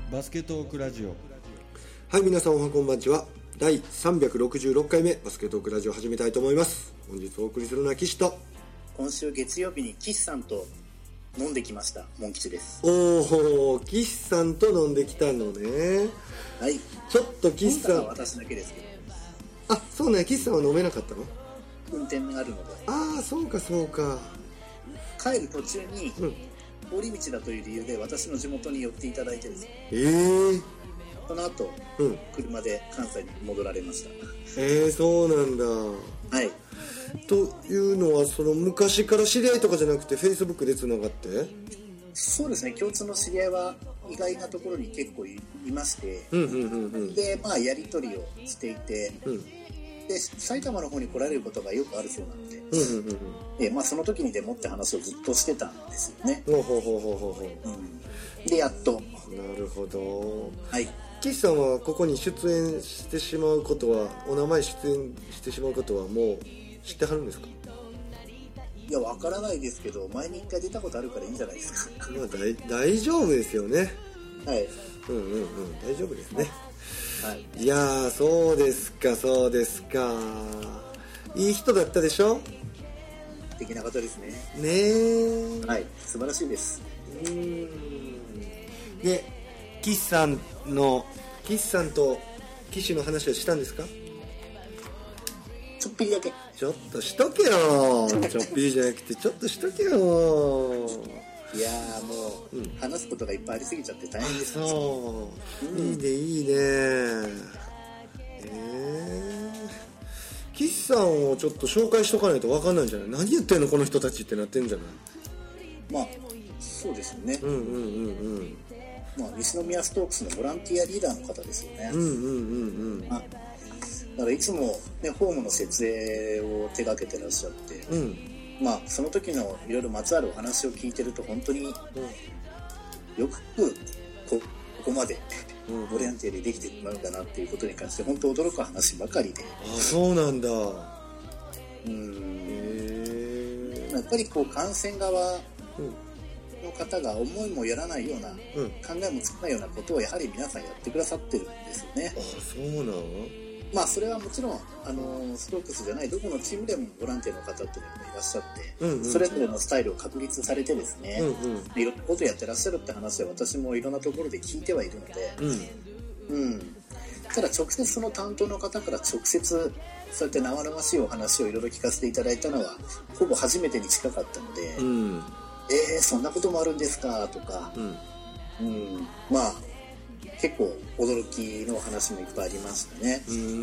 バスケトークラジオ。 はい、皆さんおはこんばんちは。第366回目バスケトークラジオ始めたいと思います。本日お送りするのは岸と、 今週月曜日に岸さんと飲んできましたモン吉です。 おー、岸さんと飲んできたのね。 はい、 ちょっと岸さん、 今回は私だけですけど、 あ、そうね、岸さんは飲めなかったの？ 運転があるので、 ああ、そうかそうか。 帰る途中に、通り道だという理由で私の地元に寄っていただいてですね、その後、車で関西に戻られました。 そうなんだ。 はい。 というのは、その昔から知り合いとかじゃなくて Facebook でつながって？ そうですね、共通の知り合いは意外なところに結構いまして、で、まあやり取りをしていて、で埼玉の方に来られることがよくあるそうなので、まあ、その時にでもって話をずっとしてたんですよね。でやっと。 なるほど。 はい。 岸さんはここに出演してしまうことは、お名前出演してしまうことはもう知ってはるんですか？ いや、わからないですけど、前に一回出たことあるからいいんじゃないですか。 まあ、大丈夫ですよね。 はい。 大丈夫ですね。 はい。 いやー、そうですか、そうですか。いい人だったでしょ？ 素敵な方ですね。 ねえ。 はい、素晴らしいです。 で、岸さんと岸の話はしたんですか？ ちょっぴりだけ。 ちょっとしとけよ。ちょっぴりじゃなくてちょっとしとけよ。 いやー、もう、話すことがいっぱいありすぎちゃって大変です。 そう、いいねいいね。岸さんをちょっと紹介しとかないと分かんないんじゃない？何言ってんのこの人たちってなってんじゃない？ まあそうですよね。まあ、西宮ストークスのボランティアリーダーの方ですよね。だからいつも、ね、ホームの設営を手掛けてらっしゃって、まあその時のいろいろまつわるお話を聞いてると本当によくここまでボランティアでできてるのかなっていうことに関して本当驚く話ばかりで。 あ、そうなんだ。 やっぱりこう感染側の方が思いもやらないような、考えもつかないようなことをやはり皆さんやってくださってるんですよね。 あ、そうなの？まあそれはもちろんストークスじゃないどこのチームでもボランティアの方っていうのがいらっしゃって、それぞれのスタイルを確立されてですね、いろんなことをやってらっしゃるって話は私もいろんなところで聞いてはいるので、ただ直接その担当の方から直接そうやって生々しいお話をいろいろ聞かせていただいたのはほぼ初めてに近かったので、そんなこともあるんですかとか、まあ結構驚きの話もいっぱいありましたね。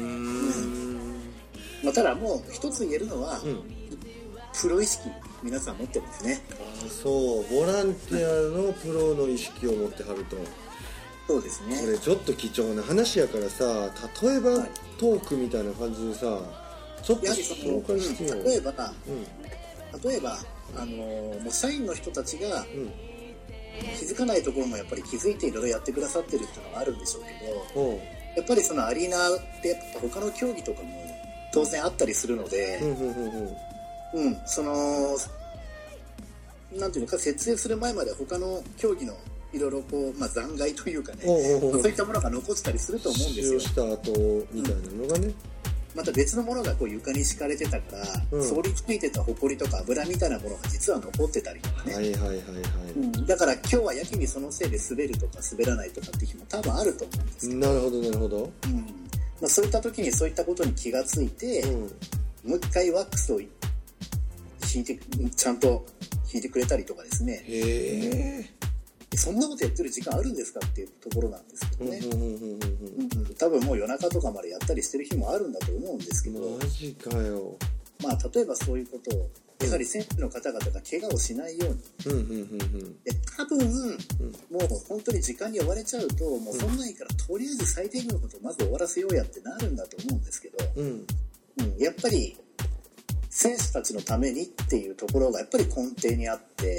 まあ、ただもう一つ言えるのは、プロ意識皆さん持ってるんですね。 あ、そう、ボランティアのプロの意識を持ってはると。 そうですね。 これちょっと貴重な話やからさ、例えば、トークみたいな感じでさ、ちょっと紹介してよ。 例えばもう社員の人たちが、気づかないところもやっぱり気づいていろいろやってくださってるっていうのがあるんでしょうけど、やっぱりそのアリーナってやっぱ他の競技とかも当然あったりするので、そのなんていうのか設営する前まで他の競技のいろいろこう、残骸というかね、そういったものが残ってたりすると思うんですよ。 使用した後みたいなのがね、 また別のものがこう床に敷かれてたから、そりついてたホコリとか油みたいなものが実は残ってたりとかね。だから今日はやけにそのせいで滑るとか滑らないとかって日も多分あると思うんですけど。 なるほどなるほど。 そういった時にそういったことに気がついて、もう一回ワックスを引いてちゃんと引いてくれたりとかですね。そんなことやってる時間あるんですかっていうところなんですけどね。多分もう夜中とかまでやったりしてる日もあるんだと思うんですけど。 マジかよ。 例えばそういうことをやはり選手の方々が怪我をしないように、多分、もう本当に時間に追われちゃうともうそんないいからとりあえず最低限のことをまず終わらせようやってなるんだと思うんですけど、やっぱり選手たちのためにっていうところがやっぱり根底にあって、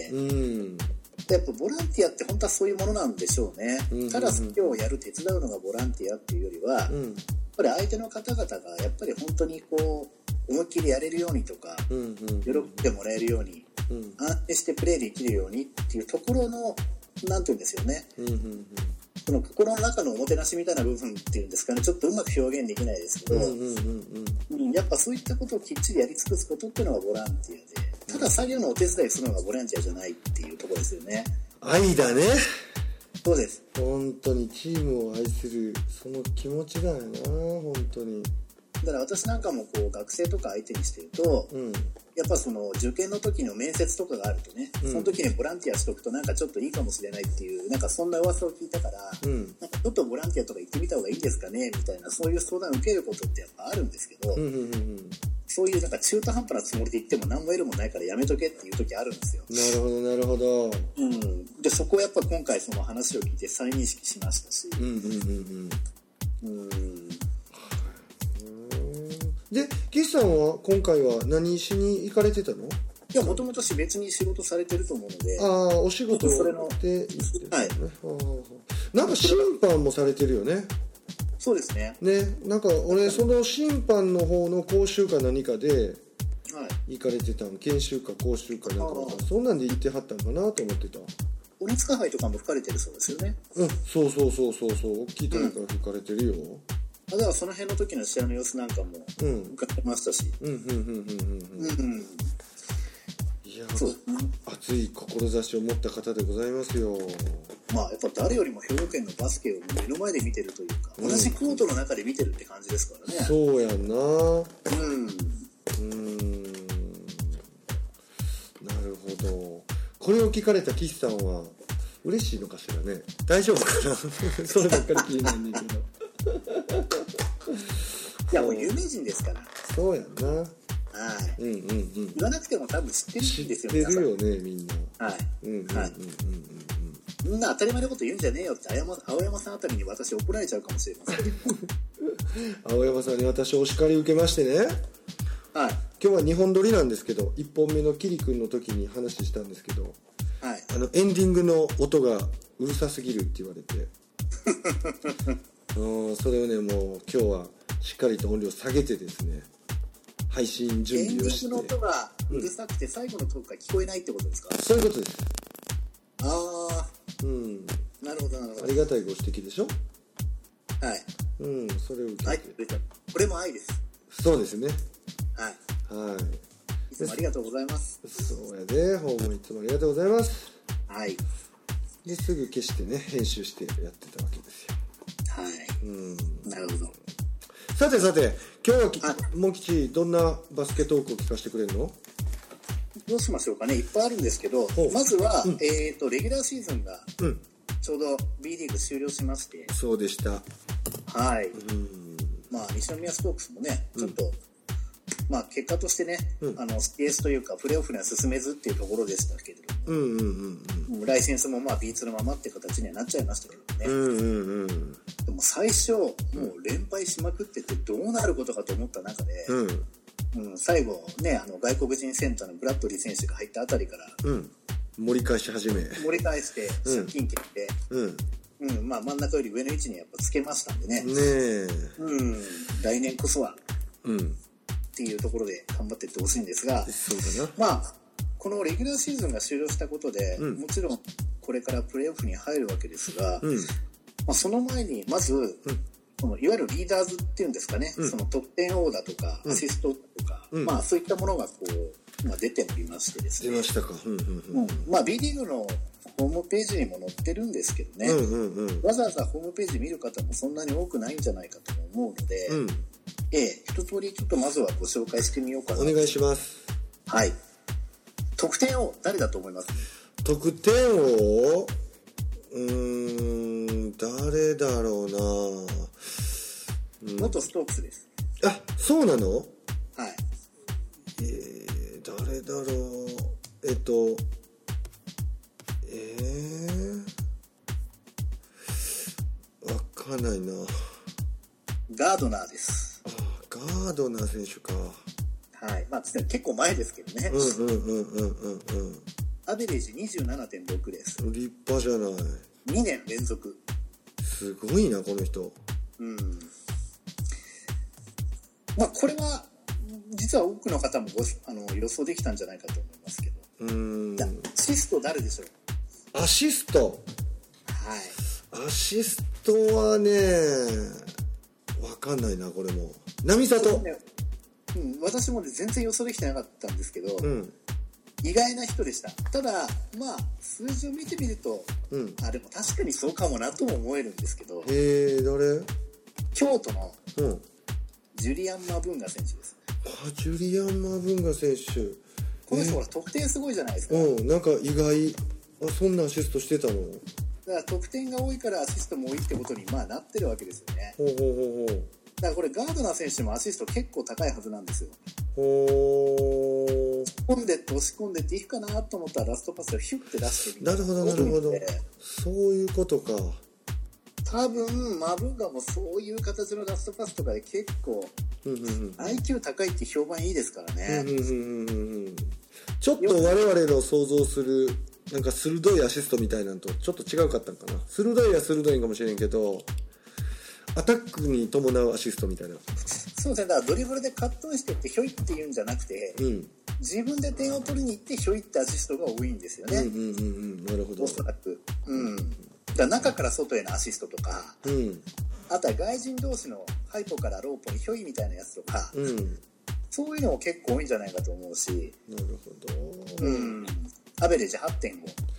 やっぱボランティアって本当はそういうものなんでしょうね。ただ作業をやる手伝うのがボランティアっていうよりは、やっぱり相手の方々がやっぱり本当にこう思いっきりやれるようにとか、喜んでもらえるように、安定してプレーできるようにっていうところのなんていうんですよね、 その心の中のおもてなしみたいな部分っていうんですかね、ちょっとうまく表現できないですけど、やっぱそういったことをきっちりやり尽くすことっていうのがボランティアで、ただ作業のお手伝いするのがボランティアじゃないっていうところですよね。 愛だね。 そうです。 本当にチームを愛するその気持ちだよな、本当に。 だから私なんかもこう学生とか相手にしてると、やっぱその受験の時の面接とかがあるとね、その時にボランティアしとくとなんかちょっといいかもしれないっていう、なんかそんな噂を聞いたから、なんかちょっとボランティアとか行ってみた方がいいですかねみたいな、そういう相談を受けることってやっぱあるんですけど、そういうなんか中途半端なつもりで言っても何も得るもないからやめとけっていう時あるんですよ。 なるほどなるほど。 でそこをやっぱ今回その話を聞いて再認識しましたし。 で、岸さんは今回は何しに行かれてたの？ いや、もともと別に仕事されてると思うので。 ああ、お仕事で行ってるんですね。はい。なんか審判もされてるよね。 そうですね。 ね、なんか俺その審判の方の講習か何かで行かれてたの、研修か講習かなんかそんなんで行ってはったんかなと思ってた。 鬼塚杯とかも吹かれてるそうですよね。 そう大きい大会吹かれてるよ。 だからその辺の時の試合の様子なんかも伺いましたし。 いや、熱い志を持った方でございますよ。 まあやっぱ誰よりも兵庫県のバスケを目の前で見てるというか、同じコートの中で見てるって感じですからね。 そうやんな。なるほど。これを聞かれた岸さんは嬉しいのかしらね。大丈夫かな。そればっかり気になるんだけど。 いやもう有名人ですから。 そうやんな。 はい。言わなくても多分知ってるんですよ。 知ってるよね、みんな。 はい。みんな当たり前のこと言うんじゃねえよって青山さんあたりに私怒られちゃうかもしれません。 青山さんに私お叱り受けましてね。 はい。 今日は2本撮りなんですけど、1本目のキリ君の時に話したんですけど、 はい。 エンディングの音がうるさすぎるって言われて。それをね、もう今日はしっかりと音量下げてですね、配信準備をして。エンディングの音がうるさくて最後のトークが聞こえないってことですか？ そういうことです。 ああ、なるほどなるほど。 ありがたいご指摘でしょ。 はい。 それを受けて、 はい、これも愛です。 そうですね。 はい。いつもありがとうございます。 そうやで、訪問いつもありがとうございます。 はい。 ですぐ消してね、編集してやってたわけですよ。 はい。なるほど。 さて今日はモン吉どんなバスケトークを聞かせてくれるの？ どうしましょうかね。いっぱいあるんですけど、まずは、レギュラーシーズンがちょうど B リーグ終了しまして。 そうでした。 はい。まあ西宮スポークスもね、ちょっと、まあ結果としてね、CS というかプレーオフには進めずっていうところでしたけれども、ライセンスもまあ B2 のままって形にはなっちゃいましたけどね。でも最初もう連敗しまくっててどうなることかと思った中で、最後ね、外国人センターのブラッドリー選手が入ったあたりから、盛り返して借金決めて、まあ真ん中より上の位置にやっぱつけましたんでね。来年こそは、っていうところで頑張っていってほしいんですが、 そうだな。 まあこのレギュラーシーズンが終了したことで、もちろんこれからプレーオフに入るわけですが、その前にまず、このいわゆるリーダーズっていうんですかね、その得点王だとかアシストとか、まあそういったものがこう、出ておりましてですね。 出ましたか。 まあ B リーグのホームページにも載ってるんですけどね、わざわざホームページ見る方もそんなに多くないんじゃないかと思うので、一通りちょっとまずはご紹介してみようかな。 お願いします。 はい。得点王誰だと思います？ 得点王？誰だろうな。 元ストークスです。 あ、そうなの？ はい。 誰だろう。わかんないな。 ガードナーです。 ガードナー選手か。 はい。まあ結構前ですけどね。アベレージ 27.6 です。 立派じゃない。 2年連続。 すごいなこの人。 まあこれは実は多くの方も予想できたんじゃないかと思いますけど。アシスト誰でしょう？ アシスト。 はい。 アシストはね分かんないな。これも並里、 私もね全然予想できてなかったんですけど、意外な人でした。ただまあ数字を見てみると、でも確かにそうかもなとも思えるんですけど。 誰？ 京都のジュリアン・マブンガ選手です。 ジュリアン・マブンガ選手、 この人ほら得点すごいじゃないですか。 なんか意外。そんなアシストしてたの？ だから得点が多いからアシストも多いってことにまあなってるわけですよね。だからこれガードナー選手もアシスト結構高いはずなんですよ。押し込んでっていくかなと思ったらラストパスをヒュッて出してみる。 なるほどなるほど、そういうことか。 多分マブンガもそういう形のラストパスとかで結構、IQ 高いって評判いいですからね。 ちょっと我々の想像するなんか鋭いアシストみたいなのとちょっと違うかったんかな。鋭いは鋭いんかもしれんけど、アタックに伴うアシストみたいな。 そうですね。だからドリブルでカットインしてってひょいって言うんじゃなくて、自分で点を取りに行ってひょいってアシストが多いんですよね。 なるほど。 おそらく。だから中から外へのアシストとか、あとは外人同士のハイポからローポにひょいみたいなやつとか、そういうのも結構多いんじゃないかと思うし。 なるほど。 アベレージ 8.5。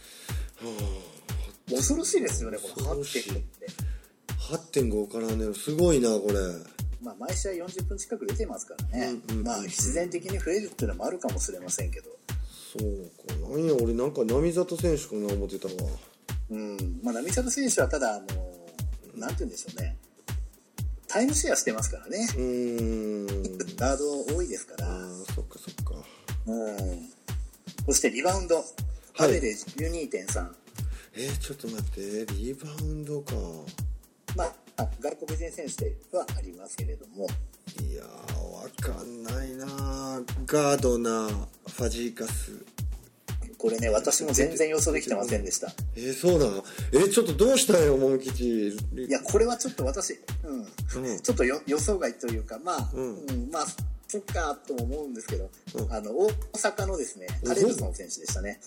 恐ろしいですよね、この 8.5 って。 8.5 からね、すごいな、これ。 まあ、毎試合40分近く出てますからね。まあ、必然的に増えるっていうのもあるかもしれませんけど。 そうか。なんや、俺なんか並里選手かな思ってたわ。 まあ、並里選手はただ、なんて言うんでしょうね。タイムシェアしてますからね。ガード多いですから。 そっかそっか。 そしてリバウンド、アベレージ 12.3。 ちょっと待って、リバウンドか。 まあ、外国人選手ではありますけれども。 いやー、わかんないな。ガードナー、ファジーカス。 これね、私も全然予想できてませんでした。 そうなの？ちょっとどうしたよ、モン吉。 いや、これはちょっと私、ちょっと予想外というか、まあ、まあ、そっかとも思うんですけど、大阪のですね、カレルソン選手でしたね。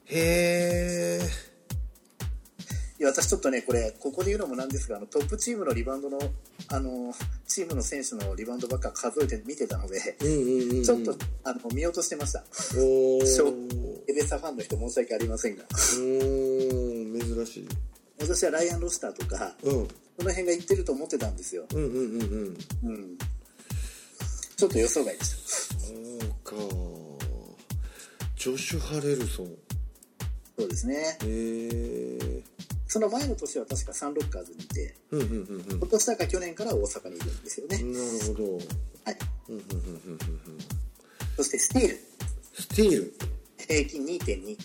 いや、私ちょっとね、ここで言うのもなんですが、トップチームのリバウンドの、チームの選手のリバウンドばっか数えて見てたので、ちょっと、見落としてました。エベッサファンの人申し訳ありませんが。 珍しい。 私はライアン・ロスターとか、その辺が言ってると思ってたんですよ。ちょっと予想外でした。 そうか。ジョシュ・ハレルソン。 そうですね。その前の年は確かサンロッカーズにいて、今年だか去年から大阪にいるんですよね。 なるほど。 はい。そしてスティール。平均 2.2。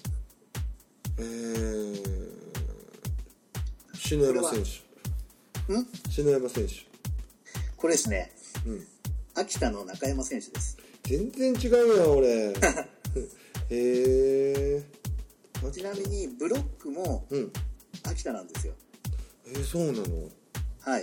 篠山選手。篠山選手。 これですね。秋田の中山選手です。 全然違うやん、俺。 ちなみにブロックも秋田なんですよ。 そうなの？ はい。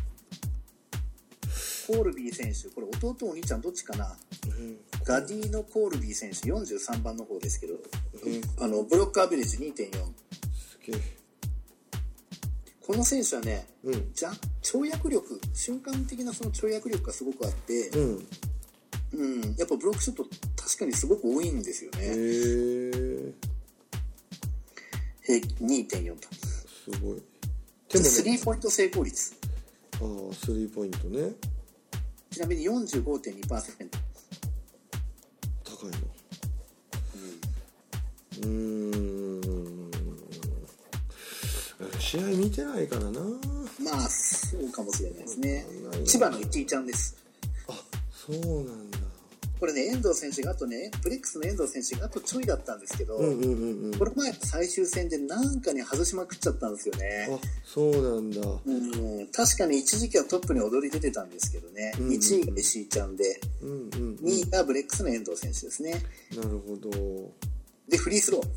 コールビー選手、これ弟お兄ちゃんどっちかな。ガディのコールビー選手43番の方ですけど、ブロックアベレージ 2.4。 すげえ。 この選手はね、跳躍力、瞬間的なその跳躍力がすごくあって、やっぱブロックショット確かにすごく多いんですよね。2.4 と。 すごい。 スリーポイント成功率。 スリーポイントね。 ちなみに 45.2%。 高いの。試合見てないからな。 まあそうかもしれないですね。千葉のイティちゃんです。 そうなんだ。 これね、遠藤選手があとね、ブレックスの遠藤選手があとちょいだったんですけど、これ前最終戦でなんかに外しまくっちゃったんですよね。 そうなんだ。 確かに一時期はトップに躍り出てたんですけどね、1位が石井ちゃんで、2位がブレックスの遠藤選手ですね。 なるほど。 で、フリースロー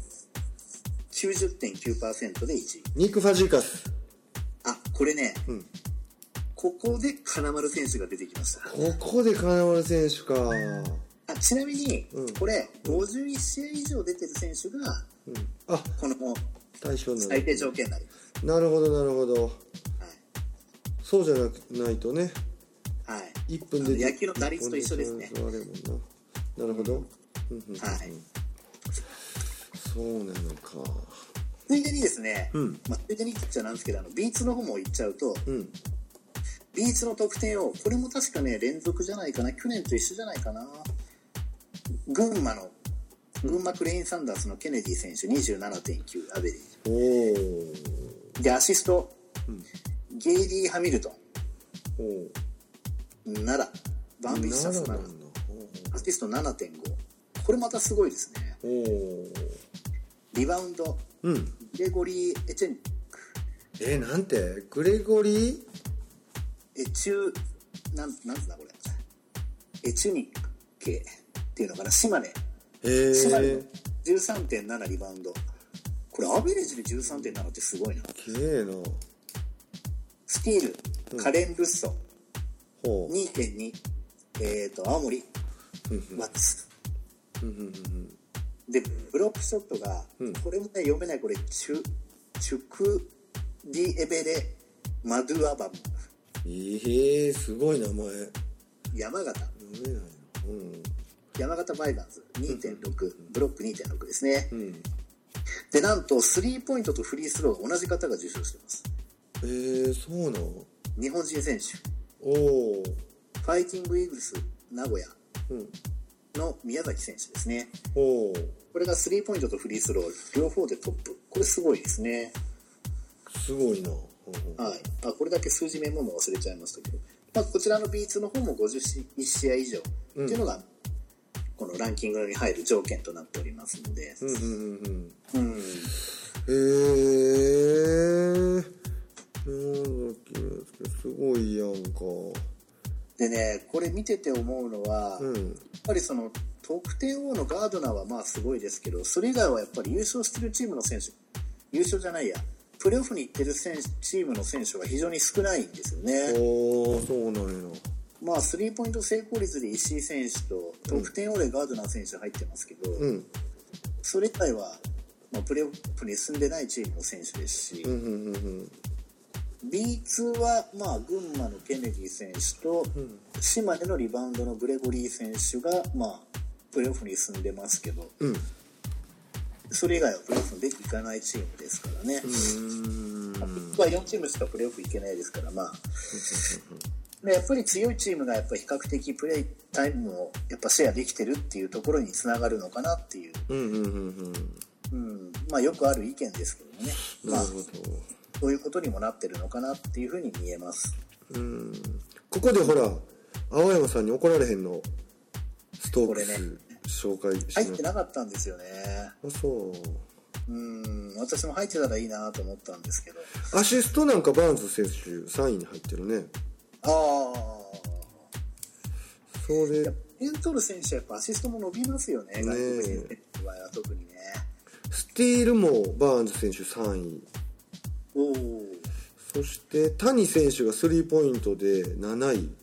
90.9% で1位。 ニック・ファジーカス。 これね、ここで金丸選手が出てきました。 ここで金丸選手か。 ちなみに、これ51試合以上出てる選手が、この最低条件になります。 なるほどなるほど、 はい、 そうじゃないとね、 はい、 1分で野球の打率と一緒ですね。 なるほど、はい、そうなのか。 ついでにですね、ついでに言っちゃなんですけど、ビーツの方も言っちゃうと、ビーツの得点を、これも確かね、連続じゃないかな、去年と一緒じゃないかな、群馬クレインサンダースのケネディ選手 27.9 アベレージで、アシスト、ゲイリー・ハミルトン7、バンビッシャス7、アシスト 7.5、 これまたすごいですね。リバウンド、グレゴリー・エチェニック、 なんてグレゴリーなんだこれ、エチュニック系っていうのかな、島根の 13.7 リバウンド、これアベレージで 13.7 ってすごいな。スティール、カレン・ルッソ 2.2、青森マッツで、ブロックショットが、これもね読めない、これチュクディエベレマドゥアバム、 すごい名前。 山形、山形バイバーズ 2.6、ブロック 2.6 ですね、で、なんとスリーポイントとフリースローが同じ方が受賞してます。 そうなの。 日本人選手、ファイティングイーグルス名古屋の宮崎選手ですね。これがスリーポイントとフリースロー両方でトップ、これすごいですね。 すごいな。 はい、これだけ数字メモも忘れちゃいましたけど、こちらの B2 の方も51試合以上っていうのが、このランキングに入る条件となっておりますので、 すごいやんか。 でね、これ見てて思うのは、やっぱりその得点王のガードナーはまあすごいですけど、それ以外はやっぱり優勝してるチームの選手、優勝じゃないや、プレーオフに行ってるチームの選手が非常に少ないんですよね。 そうなんや。 スリーポイント成功率で石井選手と得点王でガードナー選手入ってますけど、それ以外は、プレーオフに進んでないチームの選手ですし、B2 は群馬のケネディ選手と、島根のリバウンドのグレゴリー選手がプレーオフに進んでますけど、それ以外はプレーオフにいかないチームですからね。4チームしかプレーオフいけないですから、やっぱり強いチームがやっぱり比較的プレータイムをやっぱシェアできてるっていうところにつながるのかなっていう、よくある意見ですけどね。そういうことにもなってるのかなっていうふうに見えます。 ここでほら、青山さんに怒られへんの、ストークス、 ね、 紹介し入ってなかったんですよね。私も入ってたらいいなと思ったんですけど、 アシストなんかバーンズ選手3位に入ってるね。それ点取る選手はやっぱアシストも伸びますよね、外国人選手は特にね。 スティールもバーンズ選手3位。そして谷選手がスリーポイントで7位、入って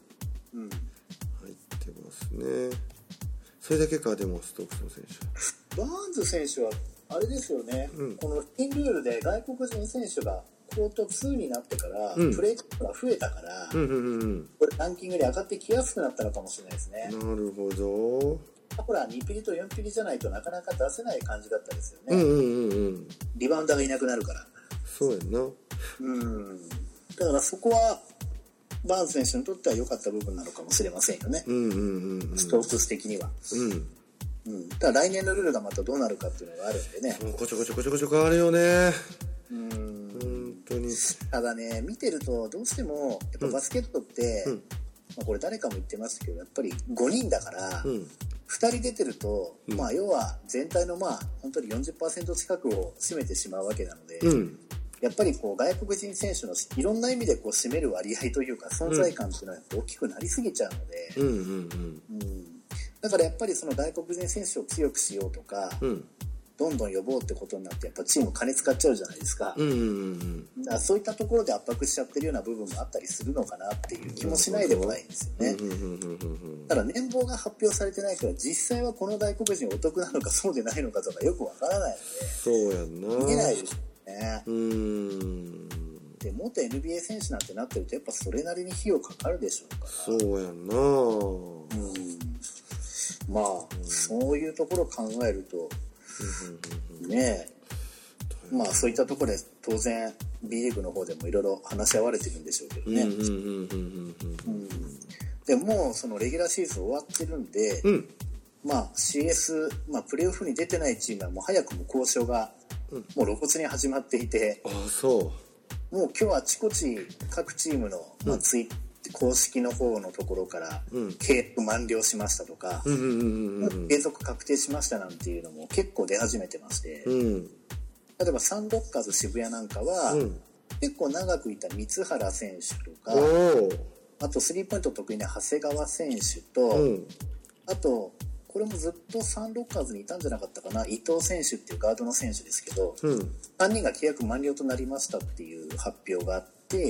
ますね。それだけか。でもストークスの選手、 バーンズ選手はあれですよね、この新ルールで外国人選手がコート2になってから、プレーが増えたから、これランキングに上がってきやすくなったのかもしれないですね。 なるほど。 ほら2ピリと4ピリじゃないとなかなか出せない感じだったですよね。リバウンダーがいなくなるから。 そうやんな。 だからそこはバーンズ選手にとっては良かった部分なのかもしれませんよね。ストークス的には。だから来年のルールがまたどうなるかっていうのがあるんでね。 こちょこちょ変わるよね。本当に。 ただね、見てるとどうしてもやっぱバスケットって、これ誰かも言ってますけど、やっぱり5人だから、2人出てると、要は全体の本当に 40% 近くを占めてしまうわけなので、やっぱり外国人選手のいろんな意味で占める割合というか存在感っていうのは大きくなりすぎちゃうので、だからやっぱりその外国人選手を強くしようとか、どんどん呼ぼうってことになってやっぱチーム金使っちゃうじゃないですか。だからそういったところで圧迫しちゃってるような部分もあったりするのかなっていう気もしないでもないんですよね。ただ年俸が発表されてないから実際はこの外国人お得なのかそうでないのかとかよくわからないので、 そうやんな、 見えないですよね。 元 NBA 選手なんてなってるとやっぱそれなりに費用かかるでしょうから。 そうやんな。 まあ、そういうところを考えると、ねえ、まあそういったところで当然 B リーグの方でもいろいろ話し合われてるんでしょうけどね。でもうそのレギュラーシーズン終わってるんで、まあ CS、まあプレーオフに出てないチームはもう早くも交渉がもう露骨に始まっていて、もう今日はあちこち各チームの、まあ、公式の方のところから契約満了しましたとか、継続確定しましたなんていうのも結構出始めてまして、例えばサンロッカーズ渋谷なんかは、結構長くいた三原選手とか、あとスリーポイント得意な長谷川選手と、あとこれもずっとサンロッカーズにいたんじゃなかったかな、伊藤選手っていうガードの選手ですけど、3人が契約満了となりましたっていう発表があって、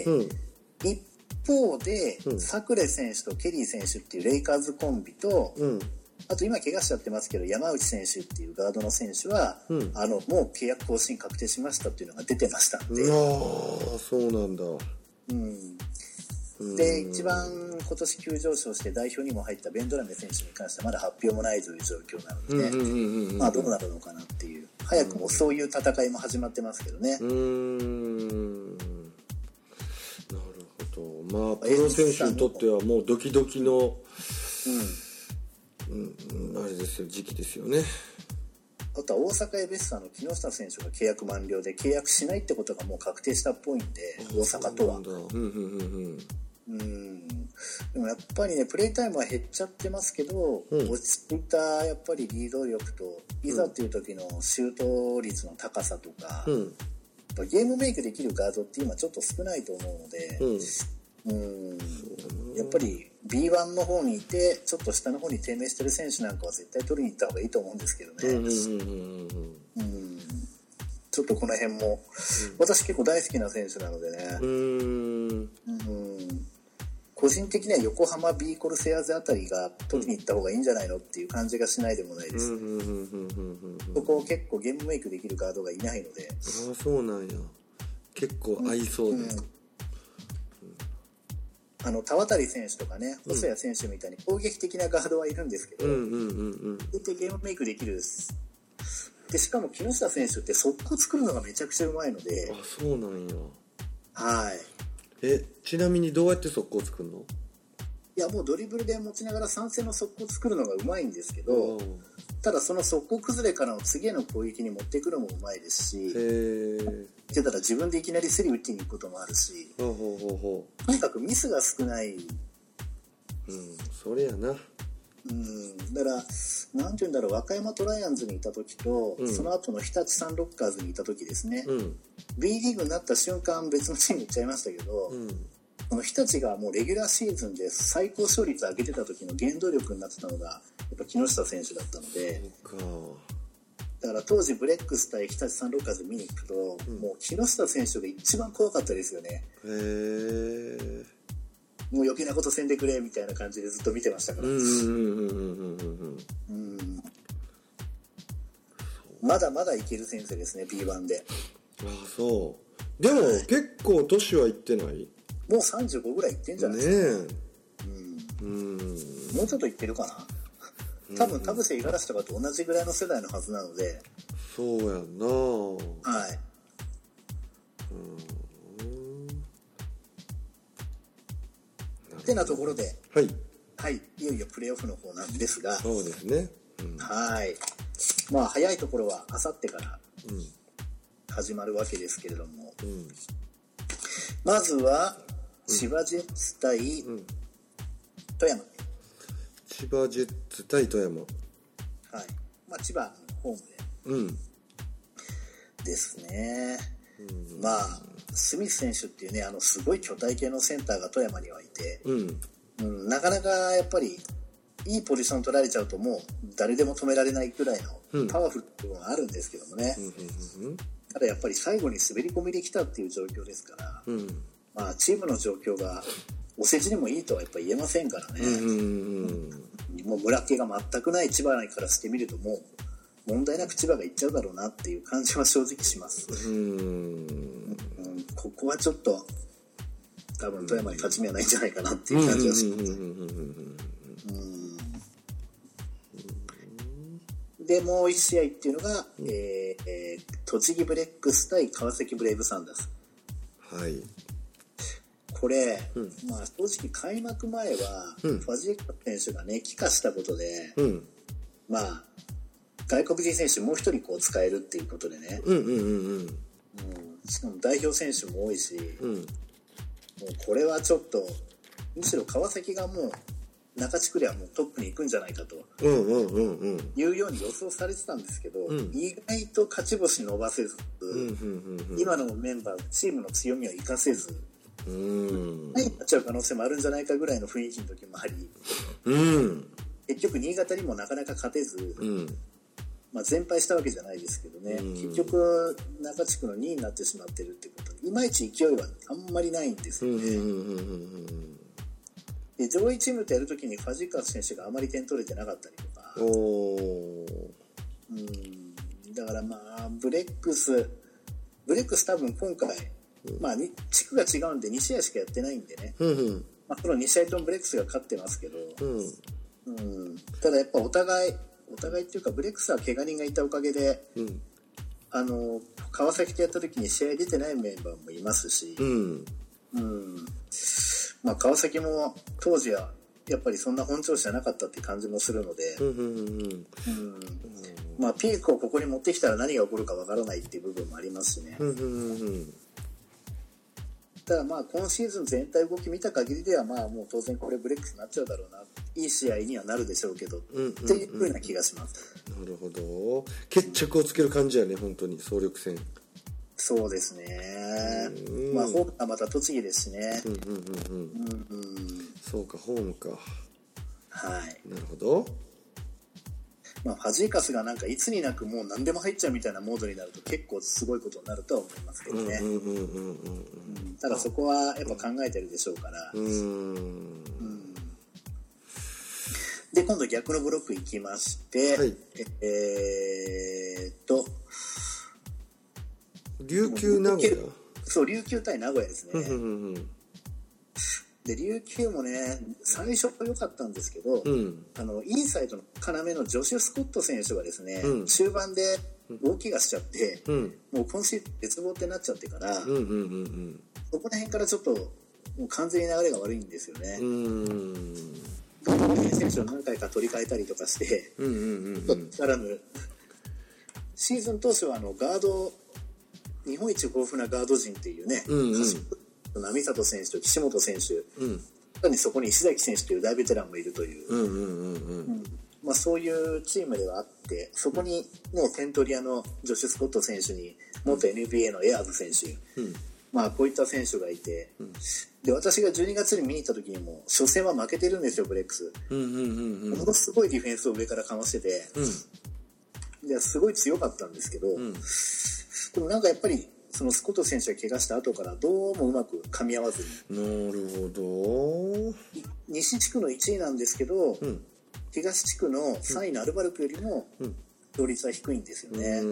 一方で、サクレ選手とケリー選手っていうレイカーズコンビと、あと今怪我しちゃってますけど山内選手っていうガードの選手は、もう契約更新確定しましたっていうのが出てましたんで。 そうなんだ。 で一番今年急上昇して代表にも入ったベンドラメ選手に関してはまだ発表もないという状況なので、まあどうなるのかなっていう、早くもそういう戦いも始まってますけどね。なるほど。まあプロ選手にとってはもうドキドキのあれですよ、時期ですよね。 あとは大阪エベッサーの木下選手が契約満了で契約しないってことがもう確定したっぽいんで、大阪とは。でもやっぱりねプレータイムは減っちゃってますけど、落ち着いたやっぱりリード力といざっていう時のシュート率の高さとか、ゲームメイクできるガードって今ちょっと少ないと思うので、やっぱり B1 の方にいてちょっと下の方に低迷してる選手なんかは絶対取りに行った方がいいと思うんですけどね。ちょっとこの辺も、私結構大好きな選手なのでね、個人的には横浜 B コルセアーズあたりが取りに行った方がいいんじゃないのっていう感じがしないでもないです。そこ結構ゲームメイクできるガードがいないので。 そうなんや。結構合いそうで。 田渡選手とかね、細谷選手みたいに攻撃的なガードはいるんですけど、絶対ゲームメイクできるです。でしかも木下選手って速攻作るのがめちゃくちゃうまいので。 そうなんや。 はい。 ちなみにどうやって速攻作るの？ いやもうドリブルで持ちながら3戦の速攻作るのがうまいんですけど、ただその速攻崩れからの次への攻撃に持っていくのもうまいですし、出たら自分でいきなりスリー打ちに行くこともあるし、とにかくミスが少ない。 それやな。 だからなんていうんだろう、和歌山トライアンズにいた時と、その後の日立サンロッカーズにいた時ですね、B リーグになった瞬間別のチームに行っちゃいましたけど、この日立がもうレギュラーシーズンで最高勝率上げてた時の原動力になってたのがやっぱ木下選手だったので、だから当時ブレックス対日立サンロッカーズ見に行くと、もう木下選手が一番怖かったですよね。もう余計なことせんでくれみたいな感じでずっと見てましたから。まだまだいける選手ですね B1 で。 そうでも、結構年はいってない？ もう35ぐらいいってんじゃないですか。もうちょっといってるかな。多分田臥五十嵐とかと同じぐらいの世代のはずなので。 そうやんな。 はい。ってなところで、いよいよプレーオフの方なんですが、 そうですね。 はい。まあ早いところはあさってから始まるわけですけれども、まずは千葉ジェッツ対富山。 千葉ジェッツ対富山。 はい。まあ千葉のホームでですね。まあスミス選手っていうね、すごい巨体系のセンターが富山にはいて、なかなかやっぱりいいポジション取られちゃうともう誰でも止められないくらいのパワフルっていうのがあるんですけどもね、ただやっぱり最後に滑り込みできたっていう状況ですから、まあチームの状況がお世辞にもいいとはやっぱ言えませんからね、もう村気が全くない千葉からしてみるともう問題なく千葉が行っちゃうだろうなっていう感じは正直します。ここはちょっと多分富山に勝ち目はないんじゃないかなっていう感じがします。でもう1試合っていうのが、栃木ブレックス対川崎ブレイブサンダース。 はい。 これ、まあ正直開幕前は、ファジーカ選手がね帰化したことで、まあ外国人選手もう一人こう使えるっていうことでね、しかも代表選手も多いし、もうこれはちょっとむしろ川崎がもう中地区ではもうトップに行くんじゃないかというように予想されてたんですけど、意外と勝ち星伸ばせず、今のメンバーチームの強みを生かせず、なっちゃう可能性もあるんじゃないかぐらいの雰囲気の時もあり、結局新潟にもなかなか勝てず、まあ全敗したわけじゃないですけどね、結局中地区の2位になってしまってるってことで、いまいち勢いはあんまりないんですよね。で上位チームとやるときにファジーカス選手があまり点取れてなかったりとか、だからまあブレックス多分今回、まあ地区が違うんで2試合しかやってないんでね、まあ、この2試合ともブレックスが勝ってますけど、ただやっぱお互いっていうかブレックスは怪我人がいたおかげで、川崎とやった時に試合出てないメンバーもいますし、まあ、川崎も当時はやっぱりそんな本調子じゃなかったって感じもするので、まあ、ピークをここに持ってきたら何が起こるかわからないっていう部分もありますしね。ただまあ今シーズン全体動き見た限りでは、まあもう当然これブレックスになっちゃうだろうな、いい試合にはなるでしょうけど、っていう風な気がします。 なるほど、決着をつける感じやね、本当に総力戦。 そうですね。まあホームはまた栃木ですしね。 そうか、ホームか。 はい。 なるほど。 まあファジーカスがなんかいつになくもう何でも入っちゃうみたいなモードになると結構すごいことになるとは思いますけどね。ただそこはやっぱ考えてるでしょうから。で今度逆のブロック行きまして、はい、 琉球名古屋。 そう、琉球対名古屋ですね。で琉球もね最初は良かったんですけど、インサイドの要のジョシュ・スコット選手がですね、中盤で大怪我しちゃって、もう今シーズン絶望ってなっちゃってから、そこら辺からちょっともう完全に流れが悪いんですよね。選手を何回か取り替えたりとかして、からぬシーズン当初はガード日本一豊富なガード陣っていうね、並里選手と岸本選手、さらにそこに石崎選手という大ベテランもいるという、まあ、そういうチームではあって、そこに、ね、点取り屋のジョシュ・スコット選手に元 NBA のエアーズ選手、まあ、こういった選手がいて、で私が12月に見に行った時にも初戦は負けてるんですよブレックス。ものすごいディフェンスを上からかましてて、ですごい強かったんですけど、でもなんかやっぱりそのスコット選手が怪我した後からどうもうまく噛み合わずに。 なるほど。 西地区の1位なんですけど、東地区の3位のアルバルクよりも勝率は低いんですよね。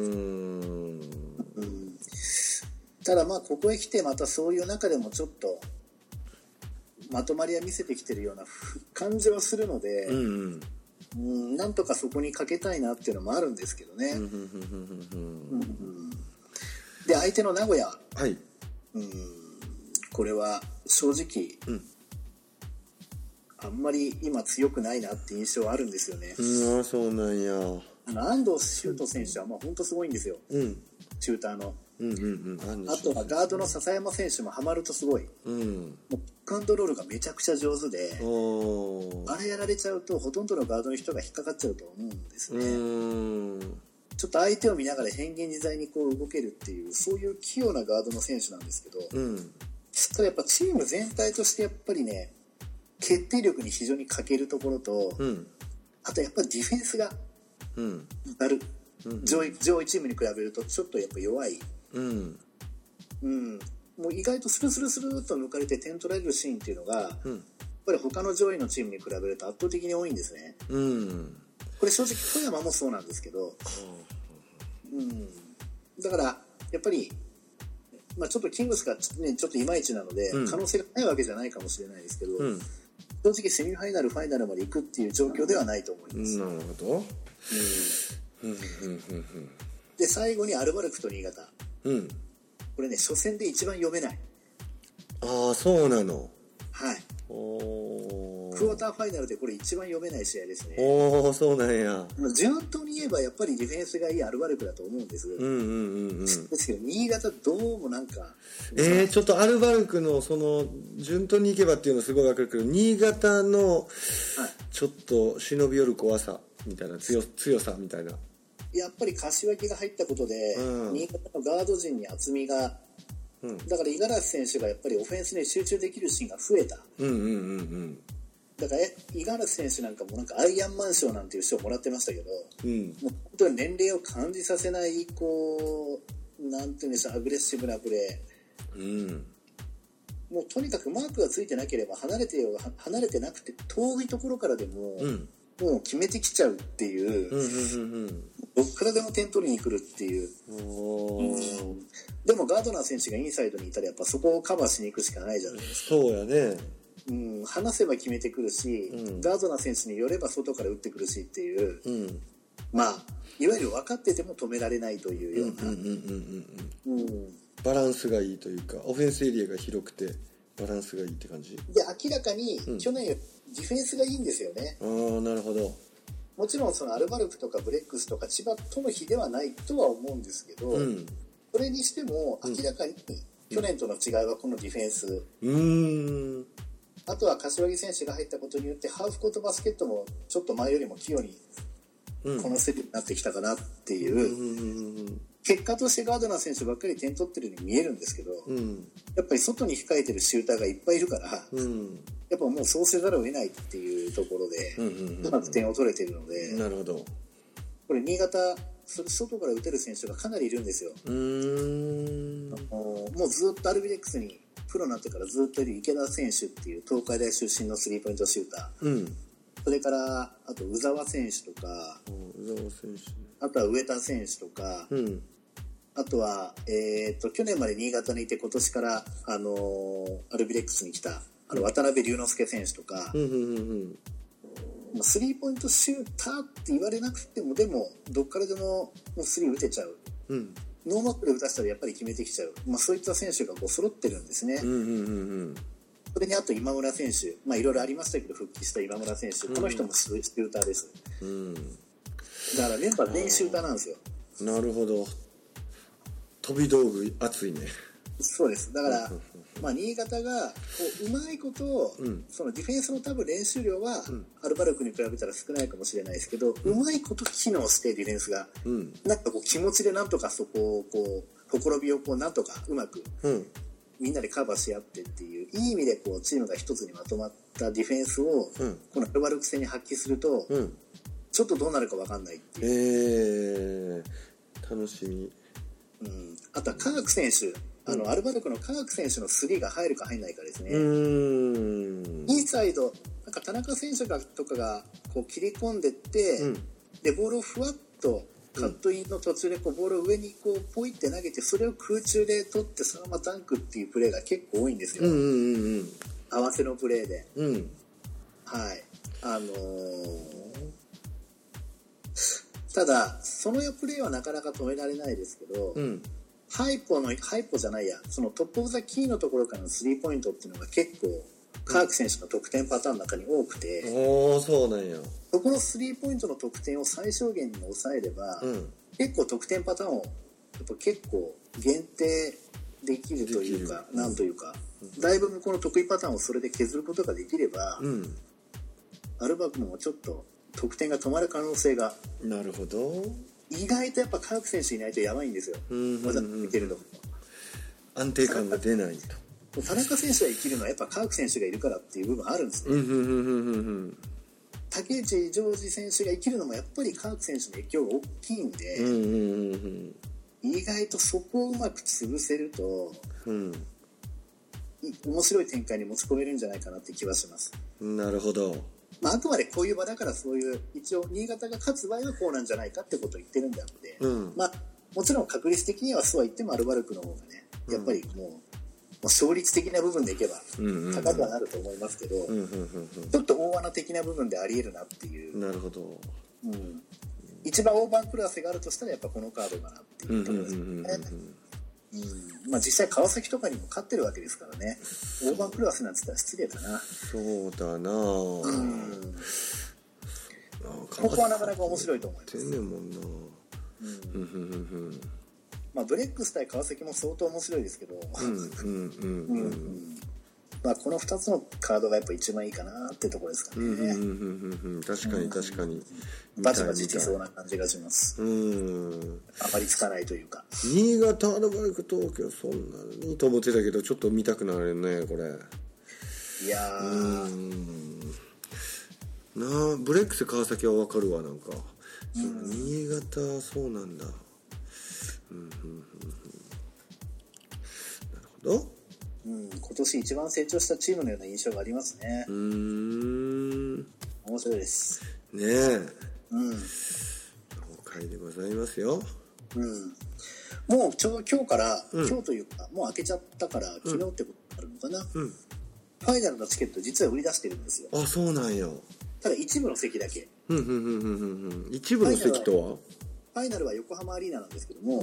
ただまあここへ来てまたそういう中でもちょっとまとまりは見せてきてるような感じはするので、なんとかそこにかけたいなっていうのもあるんですけどね。で相手の名古屋、これは正直、あんまり今強くないなって印象はあるんですよね。 そうなんや。 安藤修斗選手はまあ本当すごいんですよ、シューターの。あとはガードの笹山選手もハマるとすごい、もうピックアンドロールがめちゃくちゃ上手で、あれやられちゃうとほとんどのガードの人が引っかかっちゃうと思うんですね。ちょっと相手を見ながら変幻自在にこう動けるっていうそういう器用なガードの選手なんですけど、ただやっぱチーム全体としてやっぱりね決定力に非常に欠けるところと、あとやっぱりディフェンスが上位チームに比べるとちょっとやっぱ弱い。もう意外とスルスルスルっと抜かれて点取られるシーンっていうのが、やっぱり他の上位のチームに比べると圧倒的に多いんですね。これ正直富山もそうなんですけど、だからやっぱりまあ、ちょっとキングスが、ね、ちょっといまいちなので、可能性がないわけじゃないかもしれないですけど、正直セミファイナル、ファイナルまで行くっていう状況ではないと思います。 なるほど。 で、最後にアルバルクと新潟。これね、初戦で一番読めない。 ああ、そうなの。 はい。クォーターファイナルでこれ一番読めない試合ですね。 おー、そうなんや。 順当に言えばやっぱりディフェンスがいいアルバルクだと思うんです。ですけど、新潟どうもなんか。 ちょっとアルバルクのその、順当にいけばっていうのはすごいわかるけど、新潟の、ちょっと忍び寄る怖さみたいな、強さみたいな。 やっぱり柏木が入ったことで、新潟のガード陣に厚みが、だから五十嵐選手がやっぱりオフェンスに集中できるシーンが増えた。だから五十嵐選手なんかもなんかアイアンマン賞なんていう賞をもらってましたけど、もう本当に年齢を感じさせないこうなんていうんでしょう、アグレッシブなプレー。もうとにかくマークがついてなければ離れてなくて遠いところからでも、もう決めてきちゃうっていう、どっからでも点取りに来るっていう。でもガードナー選手がインサイドにいたらやっぱそこをカバーしに行くしかないじゃないですか。 そうやね。 離せば決めてくるし、ガードナー選手によれば外から打ってくるしっていう、まあいわゆる分かってても止められないというようなバランスがいいというか、オフェンスエリアが広くてバランスがいいって感じで、 明らかに去年よりディフェンスがいいんですよね。 なるほど。 もちろんそのアルバルクとかブレックスとか千葉との比ではないとは思うんですけど、それにしても明らかに去年との違いはこのディフェンス。あとは柏木選手が入ったことによってハーフコートバスケットもちょっと前よりも器用にこなせるようになってきたかなっていう、結果としてガードナー選手ばっかり点取ってるように見えるんですけど、やっぱり外に控えてるシューターがいっぱいいるから、やっぱもうそうせざるを得ないっていうところでうまく点を取れてるので、 なるほど。 これ新潟外から打てる選手がかなりいるんですよ。もうずっとアルビレックスにプロになってからずっといる池田選手っていう東海大出身のスリーポイントシューター、それからあと宇澤選手とか、あとは上田選手とか、あとは、去年まで新潟にいて今年からアルビレックスに来た渡辺龍之介選手とか、スリーポイントシューターって言われなくてもでもどっからでもスリー打てちゃう、ノーマップで打たせたらやっぱり決めてきちゃう、そういった選手がこう揃ってるんですね。それにあと今村選手、いろいろありましたけど復帰した今村選手、この人もシューターです、だからメンバー全員シューターなんですよ。 なるほど。飛び道具熱いね。 そうです。だから新潟がこううまいことを、そのディフェンスの多分練習量は、アルバルクに比べたら少ないかもしれないですけど、うまいこと機能してディフェンスが、なんかこう気持ちでなんとかそこをこうほころびをこうなんとかうまく、みんなでカバーし合ってっていういい意味でこうチームが一つにまとまったディフェンスを、このアルバルク戦に発揮すると、ちょっとどうなるか分かんないっていう。 楽しみ。 あとは科学選手、アルバルクの科学選手のスリーが入るか入んないかですね。インサイドなんか田中選手とかがこう切り込んでって、でボールをふわっとカットインの途中でこうボールを上にこうポイって投げて、それを空中で取ってそのままダンクっていうプレーが結構多いんですよ、合わせのプレーで、はい。ただそのプレーはなかなか止められないですけど、ハイポじゃないや、そのトップオブザキーのところからのスリーポイントっていうのが結構カーク選手の得点パターンの中に多くて、 そうなんや。 そこのスリーポイントの得点を最小限に抑えれば、結構得点パターンをやっぱ結構限定できるというか、なんというか、だいぶ向こうの得意パターンをそれで削ることができれば、アルバルクもちょっと得点が止まる可能性が。 なるほど。 意外とやっぱカーク選手いないとやばいんですよ。わざと見てるのも安定感が出ないと。 田中選手が生きるのはやっぱカーク選手がいるからっていう部分あるんですね。竹内ジョージ選手が生きるのもやっぱりカーク選手の影響が大きいんで、意外とそこをうまく潰せると、面白い展開に持ち込めるんじゃないかなって気はします。 なるほど。 あくまでこういう場だからそういう一応新潟が勝つ場合はこうなんじゃないかってことを言ってるんであって、 もちろん確率的にはそうは言ってもアルバルクの方がね、やっぱりもう勝率的な部分でいけば高くはなると思いますけど、ちょっと大穴的な部分であり得るなっていう。 なるほど。 一番大番狂わせがあるとしたらやっぱこのカードかなっていうところですね。まあ実際川崎とかにも勝ってるわけですからね。大番狂わせなんて言ったら失礼だな。 そうだな。 ここはなかなか面白いと思います。 天然もんな。 まあブレックス対川崎も相当面白いですけど、まあこの2つのカードがやっぱ一番いいかなってところですかね。 確かに確かに。 バチバチきそうな感じがします。あまりつかないというか。 新潟アルバルク東京そんなにと思ってたけどちょっと見たくなるねこれ。 いやなあブレックス川崎は分かるわなんか。新潟そうなんだ。なるほど。 今年一番成長したチームのような印象がありますね。面白いですねえ。了解でございますよ。 もうちょうど今日から、今日というかもう開けちゃったから昨日ってことになるのかな。ファイナルのチケット実は売り出してるんですよ。 あ、そうなんよ。 ただ一部の席だけ。 一部の席とは？ ファイナルは横浜アリーナなんですけども、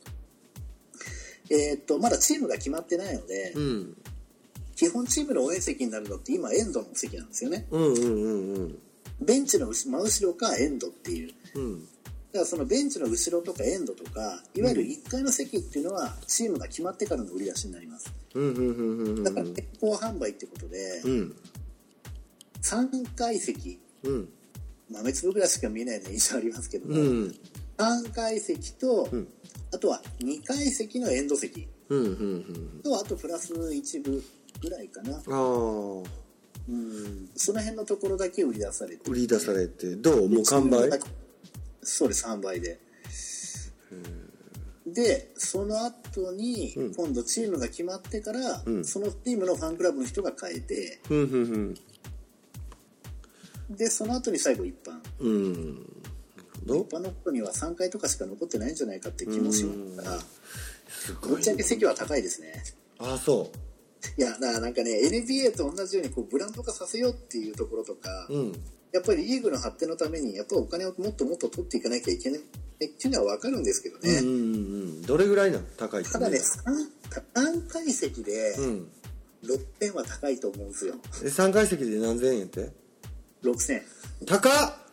まだチームが決まってないので、基本チームの応援席になるのって今エンドの席なんですよね。ベンチの真後ろかエンドっていう。だからそのベンチの後ろとかエンドとかいわゆる1階の席っていうのはチームが決まってからの売り出しになります。だから先行販売ってことで、3階席、豆粒ぐらいしか見えないような印象ありますけども、3階席と、あとは2階席のエンド席と、あとプラス1部ぐらいかな。その辺のところだけ売り出されて。 どう？もう完売？ そうです、販売で。でその後に、今度チームが決まってから、そのチームのファンクラブの人が変えて、でその後に最後一般。一般のことには3回とかしか残ってないんじゃないかって気もしますから、ぶっちゃけ席は高いですね。 あ、そう。 いやだからなんかね NBA と同じようにこうブランド化させようっていうところとか、やっぱりリーグの発展のためにやっぱりお金をもっともっと取っていかなきゃいけないっていうのは分かるんですけどね。 どれぐらいなの？高いって、ね、 ただね3階席で6,000は高いと思うんですよ。 3階席で何千円って？ 6,000。 高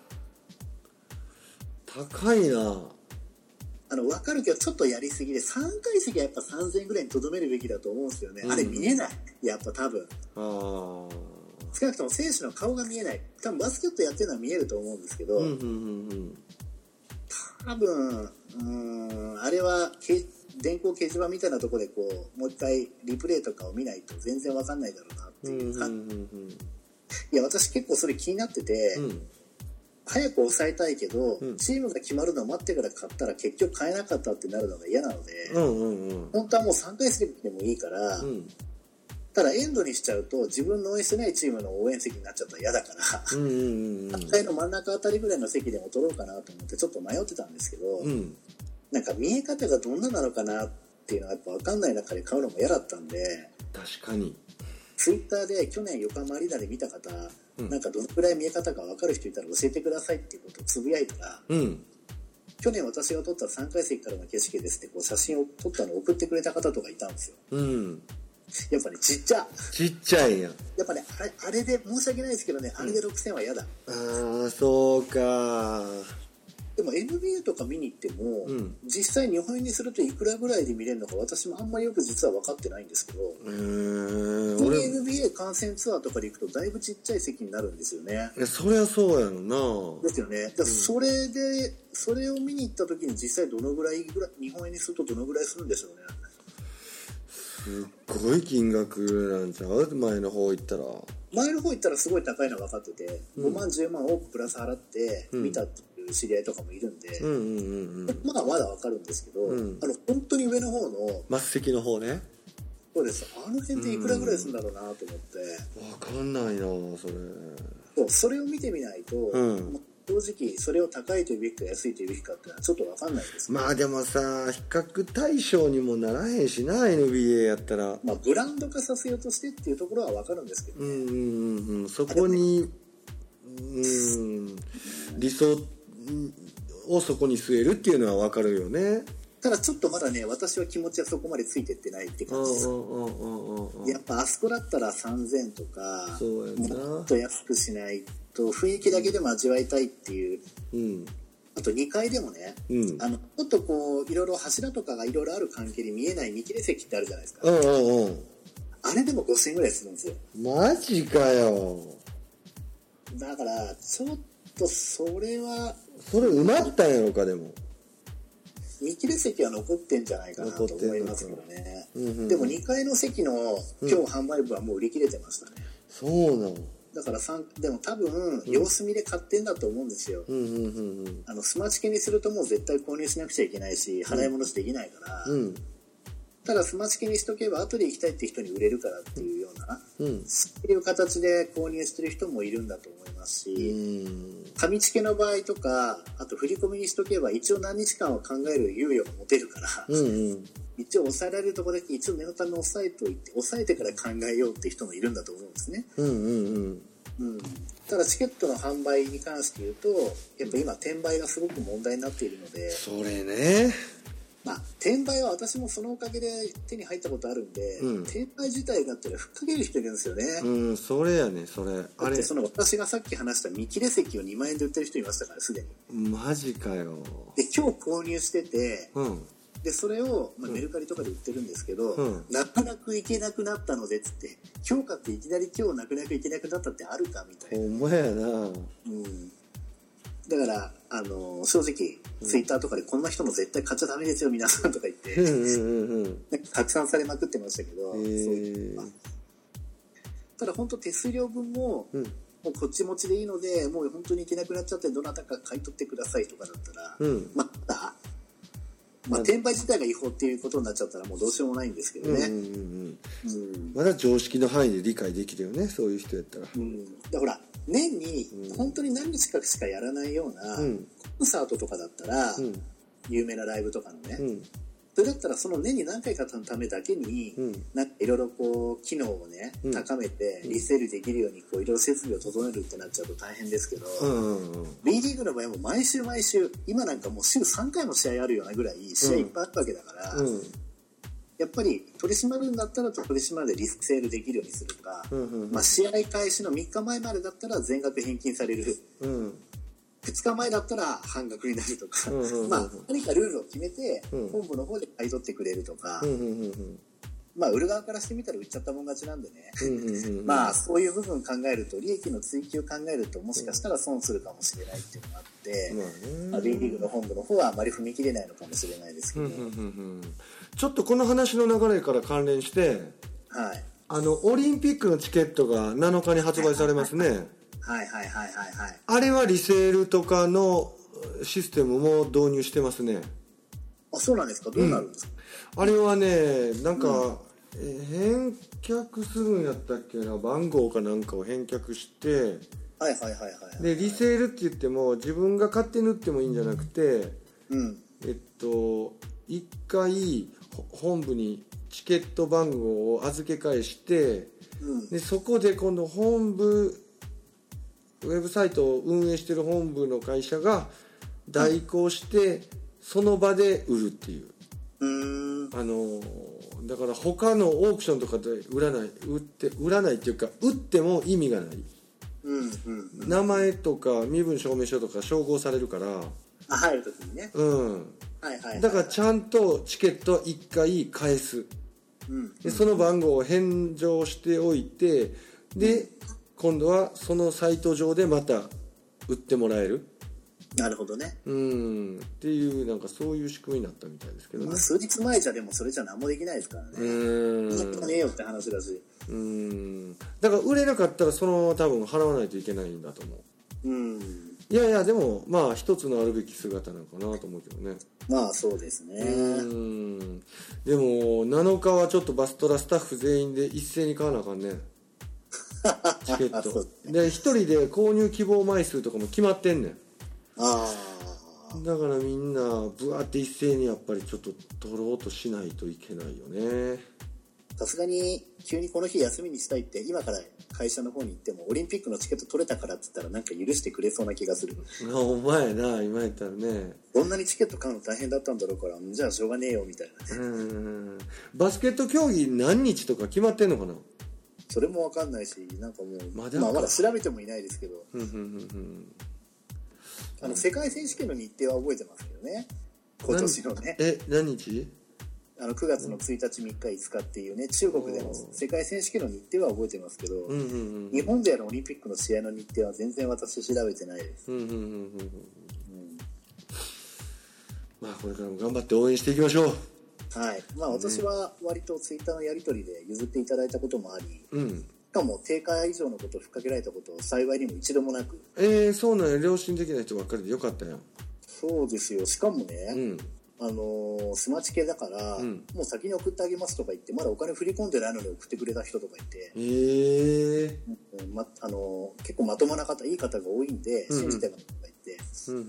いな。 分かるけどちょっとやりすぎで、3階席はやっぱ3,000円ぐらいにとどめるべきだと思うんですよね。あれ見えない、やっぱ多分。少なくとも選手の顔が見えない。多分バスケットやってるのは見えると思うんですけど、多分あれは電光掲示板みたいなところでこうもう一回リプレイとかを見ないと全然わかんないだろうなっていう感じ。いや私結構それ気になってて、早く抑えたいけど、チームが決まるのを待ってから買ったら結局買えなかったってなるのが嫌なので、本当はもう3回席でもいいから、ただエンドにしちゃうと自分の応援してないチームの応援席になっちゃったら嫌だから3階の真ん中あたりぐらいの席でも取ろうかなと思ってちょっと迷ってたんですけど、なんか見え方がどんななのかなっていうのはやっぱ分かんない中で買うのも嫌だったんで、 確かにツイッターで去年横浜アリーナで見た方、なんかどのくらい見え方が分かる人いたら教えてくださいっていうことをつぶやいたら、去年私が撮った3階席からの景色ですってこう写真を撮ったのを送ってくれた方とかいたんですよ。やっぱねちっちゃいんや。やっぱねあれで申し訳ないですけどね、あれで6,000は嫌だ。 そうか。 でも NBA とか見に行っても、実際日本円にするといくらぐらいで見れるのか私もあんまりよく実は分かってないんですけど、NBA 観戦ツアーとかで行くとだいぶちっちゃい席になるんですよね。 そりゃそうやろな。 ですよね。だからそれを見に行った時に実際どのぐらい日本円にするとどのぐらいするんでしょうね。 すっごい金額なんちゃう？前の方行ったらすごい高いのは分かってて、5万10万多くプラス払って見たっていう知り合いとかもいるんで、まだ分かるんですけど、本当に上の方の末席の方ね。 そうです。あの辺でいくらぐらいするんだろうなと思って、 分かんないなそれ。 それを見てみないと、 正直それを高いというべきか安いというべきかっていうのはちょっと分かんないです。 まあでもさ、比較対象にもならへんしな NBA やったら、 まあ、ブランド化させようとしてっていうところは分かるんですけどね。 そこに、理想をそこに据えるっていうのは分かるよね。 ただちょっとまだね、私は気持ちはそこまでついてってないって感じです。やっぱあそこだったら3000とか、もっと安くしないと雰囲気だけでも味わいたいっていう、あと2階でもね、ちょっとこういろいろ柱とかがいろいろある関係で見えない見切れ席ってあるじゃないですか。あれでも5000円ぐらいするんですよ。 マジかよ。 だからちょっとそれ埋まったんやろか。でも見切れ席は残ってんじゃないかなと思いますけどね。でも2階の席の今日販売部はもう売り切れてましたね。 そうなの。 だからでも多分様子見で買ってんだと思うんですよ。スマチケにするともう絶対購入しなくちゃいけないし、払い戻しできないから、ただスマチケにしとけば後で行きたいって人に売れるからっていうような、そういう形で購入してる人もいるんだと思いますし、紙チケの場合とか、あと振り込みにしとけば一応何日間は考える猶予が持てるから、一応抑えられるところだけ一応念のため抑えてから考えようって人もいるんだと思うんですね。ただチケットの販売に関して言うと、やっぱ今転売がすごく問題になっているので、 それね。 まあ、転売は私もそのおかげで手に入ったことあるんで、転売自体があったらふっかける人いるんですよね。 それやね、それ。 だってその私がさっき話した見切れ席を2万円で売ってる人いましたから、すでに。 マジかよ。 で、今日購入してて、で、それを、メルカリとかで売ってるんですけど、泣く泣く行けなくなったのでっつって、今日買っていきなり今日泣く泣く行けなくなったってあるかみたいな。 ほんまやな。 だから正直ツイッターとかでこんな人も絶対買っちゃダメですよ皆さんとか言って拡散されまくってましたけど、ただ本当手数料分も、もうこっち持ちでいいのでもう本当に行けなくなっちゃってどなたか買い取ってくださいとかだったら、転売自体が違法っていうことになっちゃったらもうどうしようもないんですけどね。 まだ常識の範囲で理解できるよね、そういう人やったら。 だほら年に本当に何日かしかやらないようなコンサートとかだったら、有名なライブとかのね、それだったらその年に何回かのためだけに、なんかいろいろこう機能をね、高めてリセールできるようにこういろいろ設備を整えるってなっちゃうと大変ですけど、B リーグの場合も毎週今なんかもう週3回も試合あるようなぐらい試合いっぱいあったわけだから、やっぱり取り締まるんだったら取り締まるでリセールできるようにするか、試合開始の3日前までだったら全額返金される、2日前だったら半額になるとか、何かルールを決めて、本部の方で買い取ってくれるとか、売る側からしてみたら売っちゃったもん勝ちなんでね、そういう部分考えると利益の追求を考えるともしかしたら損するかもしれないっていうのがあって、B リーグの本部の方はあまり踏み切れないのかもしれないですけど、 ちょっとこの話の流れから関連して、オリンピックのチケットが7日に発売されますね。あれはリセールとかのシステムも導入してますね。 あ、そうなんですか。どうなるんですか。 あれはね、なんか、返却するんやったっけな、番号かなんかを返却して、でリセールって言っても自分が勝手に売ってもいいんじゃなくて、一回本部にチケット番号を預け返して、でそこで今度本部ウェブサイトを運営してる本部の会社が代行してその場で売るっていう、だから他のオークションとかで売らないっていうか売っても意味がない、名前とか身分証明書とか照合されるから入るときにね、 だからちゃんとチケットは1回返す、でその番号を返上しておいて、で今度はそのサイト上でまた売ってもらえる。 なるほどね。 っていうなんかそういう仕組みになったみたいですけどね。 数日前じゃでもそれじゃ何もできないですからね。ねえよって話だし。 だから売れなかったらそのまま多分払わないといけないんだと思う。いやでも一つのあるべき姿なのかなと思うけどね。 そうですね。 でも7日はちょっとバストラスタッフ全員で一斉に買わなあかんね。チケットで1人で購入希望枚数とかも決まってんねん。 だからみんなブワーって一斉にやっぱりちょっと取ろうとしないといけないよね。 さすがに急にこの日休みにしたいって今から会社の方に行ってもオリンピックのチケット取れたからって言ったらなんか許してくれそうな気がする。 お前な、今言ったらね、 どんなにチケット買うの大変だったんだろうからじゃあしょうがねえよみたいなね。 バスケット競技何日とか決まってんのかな。 それも分かんないしなんかもうまだ調べてもいないですけど、世界選手権の日程は覚えてますけどね、今年のね。 何日 ？9月の1日3日5日っていうね、中国での世界選手権の日程は覚えてますけど、日本でやるオリンピックの試合の日程は全然私調べてないです。 まあこれからも頑張って応援していきましょう。 はい。まあ私は割とツイッターのやり取りで譲っていただいたこともあり、しかも定価以上のことをふっかけられたことを幸いにも一度もなく。 そうなんや。良心的な人ばっかりでよかったやん。 そうですよ。しかもね、スマチ系だから、もう先に送ってあげますとか言ってまだお金振り込んでないのに送ってくれた人とかいて、結構まともな方いい方が多いんで信じてますとか言って、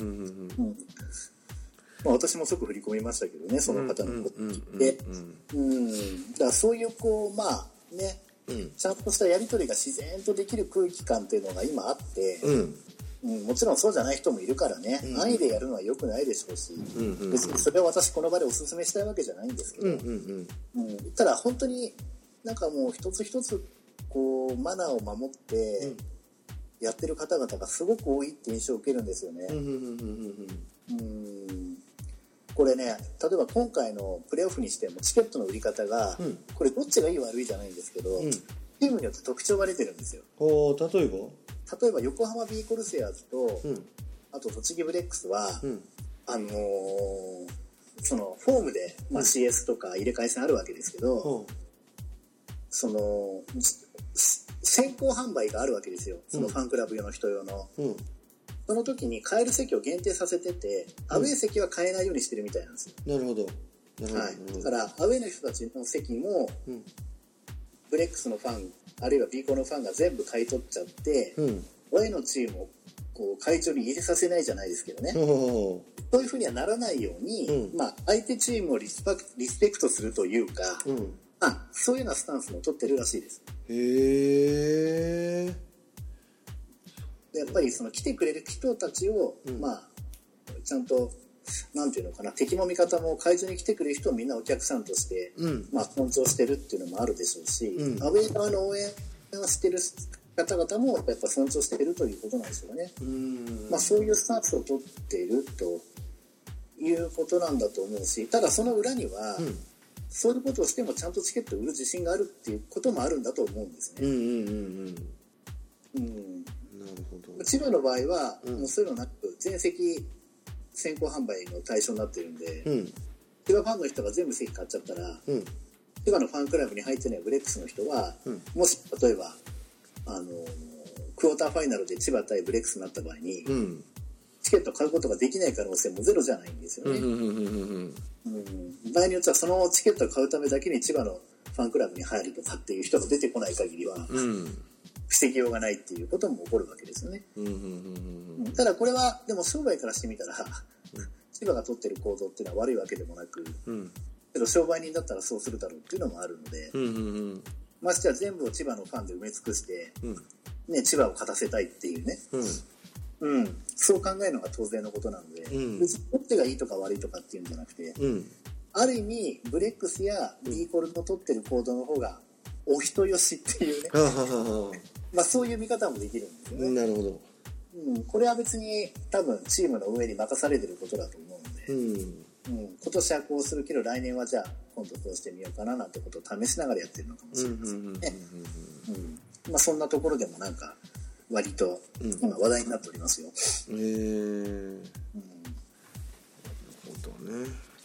私も即振り込みましたけどね、その方のことを聞いて、だからそういうまあね、ちゃんとしたやり取りが自然とできる空気感っていうのが今あって、もちろんそうじゃない人もいるからね、安易でやるのは良くないでしょうし、別にそれは私この場でお勧めしたいわけじゃないんですけど、ただ本当になんかもう一つ一つこうマナーを守ってやってる方々がすごく多いって印象を受けるんですよね。これね、例えば今回のプレーオフにしてもチケットの売り方が、これどっちがいい悪いじゃないんですけど、チームによって特徴が出てるんですよ。例えば横浜ビーコルセアーズと、あと栃木ブレックスは、そのフォームで、CS とか入れ替え戦あるわけですけど、その先行販売があるわけですよ、そのファンクラブ用の人用の。その時に買える席を限定させてて、アウェー席は買えないようにしてるみたいなんですよ。 なるほど。 はい、だからアウェーの人たちの席も、ブレックスのファンあるいは B コのファンが全部買い取っちゃって、アウェーのチームをこう会場に入れさせないじゃないですけどね、そういうふうにはならないように、相手チームをリスペクトするというか、そういうようなスタンスも取ってるらしいです。へー。やっぱりその来てくれる人たちを、ちゃんとなんていうのかな、敵も味方も会場に来てくれる人をみんなお客さんとして、尊重してるっていうのもあるでしょうし、アウェー側の応援をしてる方々もやっぱ尊重しているということなんですよね。そういうスタンスを取っているということなんだと思うし、ただその裏には、そういうことをしてもちゃんとチケットを売る自信があるっていうこともあるんだと思うんですね。千葉の場合は、もうそういうのなく全席先行販売の対象になってるんで、千葉ファンの人が全部席買っちゃったら、千葉のファンクラブに入ってないブレックスの人は、もし例えばクォーターファイナルで千葉対ブレックスになった場合に、チケット買うことができない可能性もゼロじゃないんですよね。場合によってはそのチケットを買うためだけに千葉のファンクラブに入るとかっていう人が出てこない限りは、防ぎようがないっていうことも起こるわけですよね。ただこれはでも商売からしてみたら、千葉が取ってる行動っていうのは悪いわけでもなく、けど商売人だったらそうするだろうっていうのもあるので、ましてや全部を千葉のファンで埋め尽くして、千葉を勝たせたいっていうね、そう考えるのが当然のことなので、別にどっちがいいとか悪いとかっていうんじゃなくて、ある意味ブレックスやビーコルの取ってる行動の方がお人よしっていうねそういう見方もできるんですよね。 なるほど。 これは別に多分チームの上に任されてることだと思うんで、今年はこうするけど来年はじゃあ今度こうしてみようかななんてことを試しながらやってるのかもしれませんね。そんなところでもなんか割と今話題になっておりますよ。なるほどね。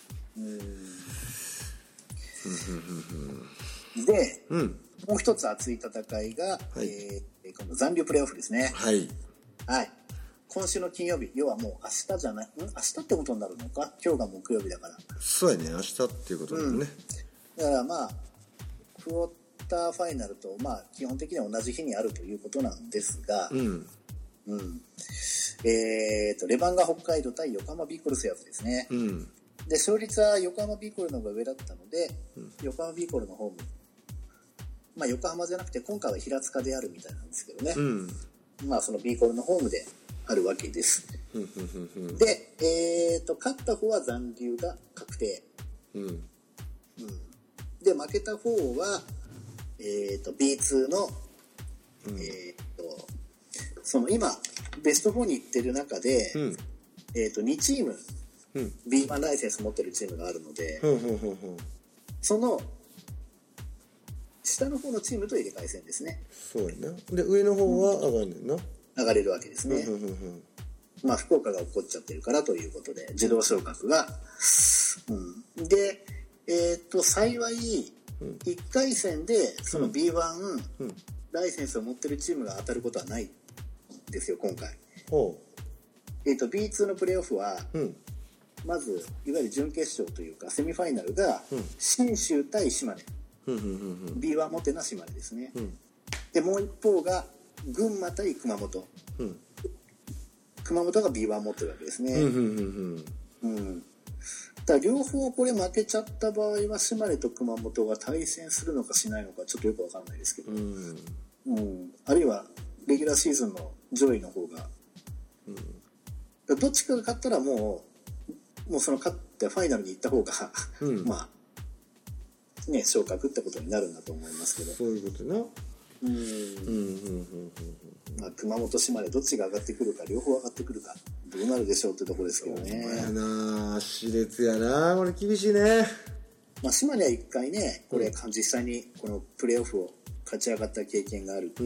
で、もう一つ熱い戦いが、この残留プレーオフですね。今週の金曜日、要はもう明日じゃない、明日ってことになるのか、今日が木曜日だから。 そうやね、明日っていうことだよね。 だからクォーターファイナルと基本的には同じ日にあるということなんですが、 レバンガ北海道対横浜ビーコルセアーズですね。で、勝率は横浜ビーコルの方が上だったので、横浜ビーコルのホーム、まあ横浜じゃなくて今回は平塚であるみたいなんですけどね。まあそのビーコルのホームであるわけです。で、勝った方は残留が確定。で、負けた方は、B2 の、その今、ベスト4に行ってる中で、2チーム、B1 ライセンス持ってるチームがあるので、その、下の方のチームと入れ替え戦ですね。 そうやな。で、上の方は上がるねんな。 上がれるわけですね。まあ、福岡が起こっちゃってるからということで、自動昇格が。で、幸い、1回戦で、その B1、ライセンスを持ってるチームが当たることはないんですよ、今回。B2 のプレーオフは、まず、いわゆる準決勝というか、セミファイナルが、信州対島根。B1 持ってるのは島根ですね。で、もう一方が、群馬対熊本。熊本が B1 持ってるわけですね。だから両方これ負けちゃった場合は島根と熊本が対戦するのかしないのかちょっとよくわかんないですけど、あるいはレギュラーシーズンの上位の方が、どっちかが勝ったらもうその勝ってファイナルに行った方がまあね昇格ってことになるんだと思いますけど。 そういうことな。 まあ、熊本島根どっちが上がってくるか両方上がってくるかどうなるでしょうってところですけどね。 そうやな、熾烈やな、これ厳しいね。 まあ、島根は一回ねこれ実際にこのプレーオフを勝ち上がった経験がある。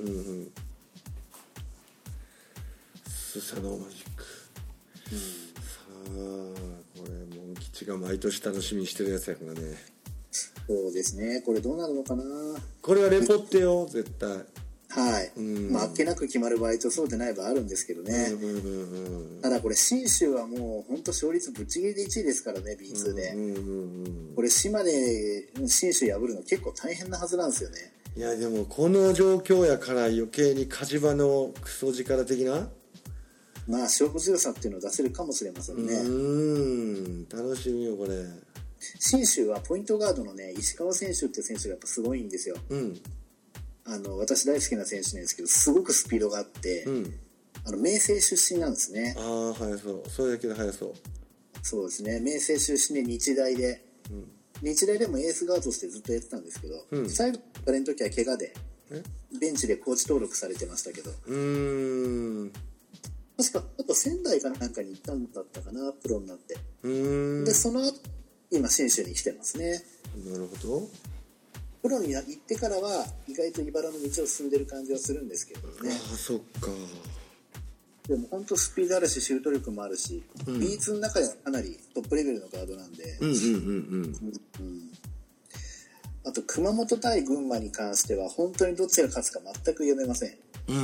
スサノーマジック。さあこれモン吉が毎年楽しみにしてるやつやからね。 そうですね、これどうなるのかな。 これはレポってよ絶対。 はい、まああっけなく決まる場合とそうでない場合あるんですけどね。ただこれ信州はもう本当勝率ぶっちぎりで1位ですからね B2 で。これ島根信州破るの結構大変なはずなんですよね。 いやでもこの状況やから余計に火事場のクソ力的なまあ勝負強さっていうのを出せるかもしれませんね。 楽しみよこれ。 信州はポイントガードのね石川選手っていう選手がやっぱすごいんですよ。私大好きな選手なんですけどすごくスピードがあって、明星出身なんですね。 速そう。それだけで速そう。 そうですね、明星出身で日大で、日大でもエースガードとしてずっとやってたんですけど、最後の時は怪我でベンチでコーチ登録されてましたけど、確かあと仙台かなんかに行ったんだったかな、プロになって。でその後今信州に来てますね。 なるほど。 プロに行ってからは意外と茨の道を進んでる感じはするんですけどね。 そっか。でも本当スピードあるしシュート力もあるし、B2 の中ではかなりトップレベルのガードなんで。あと熊本対群馬に関しては本当にどっちが勝つか全く読めません。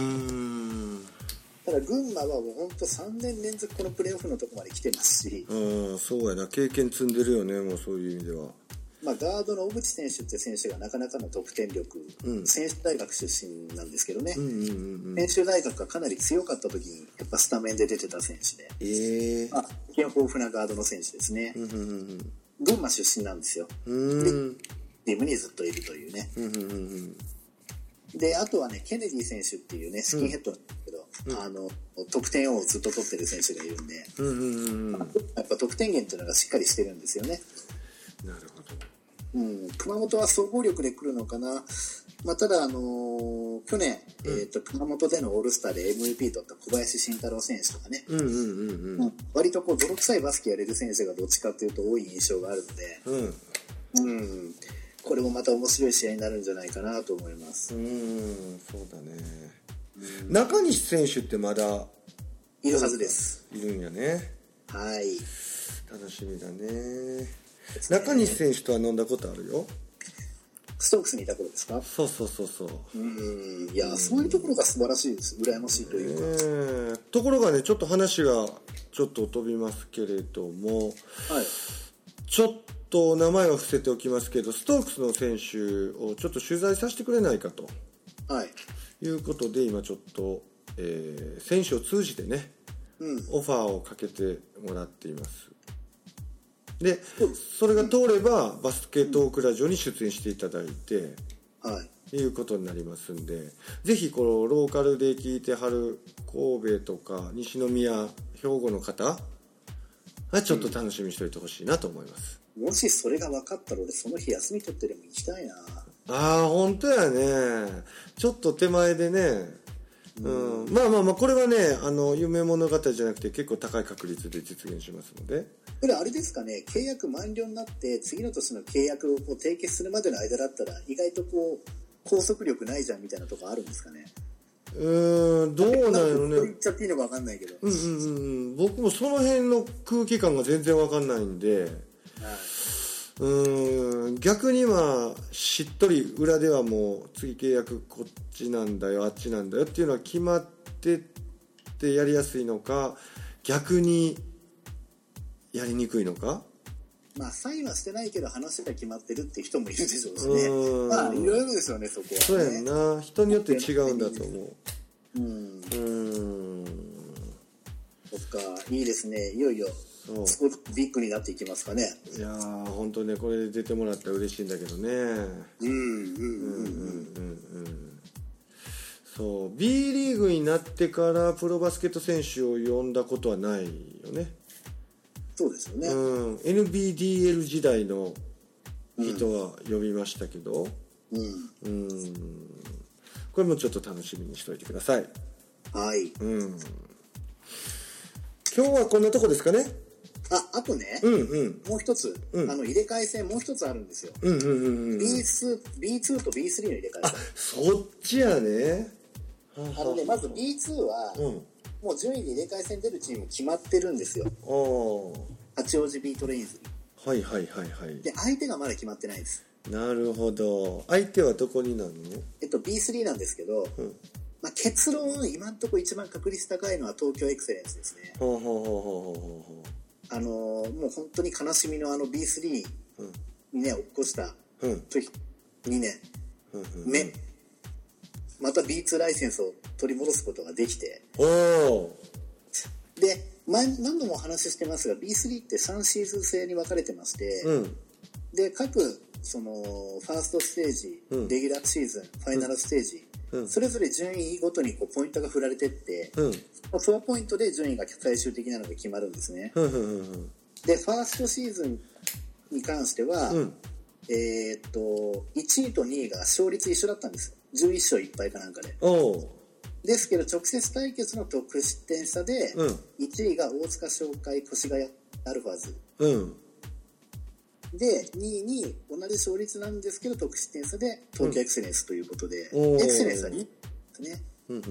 ただ群馬はもう本当3年連続このプレーオフのとこまで来てますし。 そうやな、経験積んでるよね、もうそういう意味では。 まあ、ガードの小渕選手って選手がなかなかの得点力、専修大学出身なんですけどね、専修大学がかなり強かった時にやっぱスタメンで出てた選手で、まあ、豊富なガードの選手ですね。群馬出身なんですよ。でチームにずっといるというね。であとはねケネディ選手っていうねスキンヘッドなんですけど、得点王をずっと取ってる選手がいるんで、やっぱ得点源っていうのがしっかりしてるんですよね。 なるほど。 熊本は総合力で来るのかな。まあ、ただ、去年、熊本でのオールスターで MVP 取った小林慎太郎選手とかね、割とこう泥臭いバスケやれる選手がどっちかっていうと多い印象があるので、これもまた面白い試合になるんじゃないかなと思います。 そうだね。中西選手ってまだいるはずです。 いるんやね。 はい。 楽しみだね。中西選手とは飲んだことあるよ。 ストークスにいた頃ですか？ そう。 いや、そういうところが素晴らしいです。羨ましいというか。 ところがね、ちょっと話がちょっと飛びますけれども、ちょっと名前は伏せておきますけど、ストークスの選手をちょっと取材させてくれないかと、いうことで今ちょっと、選手を通じてね、 オファーをかけてもらっています。でそれが通ればバスケットークラジオに出演していただいて、いうことになりますんで、ぜひこのローカルで聞いてはる神戸とか西宮兵庫の方はちょっと楽しみにしておいてほしいなと思います。 もしそれが分かったら俺その日休み取ってでも行きたいな。 ああ本当やね。ちょっと手前でね、まあこれはね夢物語じゃなくて結構高い確率で実現しますので。 これあれですかね、契約満了になって次の年の契約をこう締結するまでの間だったら意外とこう拘束力ないじゃんみたいなとこあるんですかね。 どうなんやろね。 言っちゃっていいのか分かんないけど、 僕もその辺の空気感が全然分かんないんで、逆にしっとり裏ではもう次契約こっちなんだよあっちなんだよっていうのは決まってってやりやすいのか、逆にやりにくいのか。 サインはしてないけど話が決まってるっていう人もいるでしょうしね。いろいろですよね、そこは、ね。 そうやんな、人によって違うんだと思う。 そっか、いいですね。いよいよスポーツビッグになっていきますかね。 いやー本当ね、これで出てもらったら嬉しいんだけどね。そう、B リーグになってからプロバスケット選手を呼んだことはないよね。 そうですよね。 NBDL 時代の人は呼びましたけど、これもちょっと楽しみにしておいてください。 はい。 今日はこんなとこですかね。 あとね、もう一つ、入れ替え戦もう一つあるんですよ。B2 と B3 の入れ替え戦。 そっちやね。 まず B2 は、もう順位で入れ替え戦出るチーム決まってるんですよ。八王子ビートレインズに。で相手がまだ決まってないです。 なるほど。相手はどこになるの ？B3 なんですけど、結論今のところ一番確率高いのは東京エクセレンスですね。もう本当に悲しみのB3 にね落っこした時2年目、また B2 ライセンスを取り戻すことができて、で何度もお話ししてますが B3 って3シーズン制に分かれてまして、で各そのファーストステージ、レギュラーシーズン、ファイナルステージ、それぞれ順位ごとにこうポイントが振られてって、そのポイントで順位が最終的なのが決まるんですね。でファーストシーズンに関しては、1位と2位が勝率一緒だったんです。11勝1敗かなんかで。ですけど直接対決の得失点差で、1位が大塚商会越谷アルファーズ、で2位に同じ勝率なんですけど得失点差で東京エクセレンスということで、エクセレンスは2位ですね。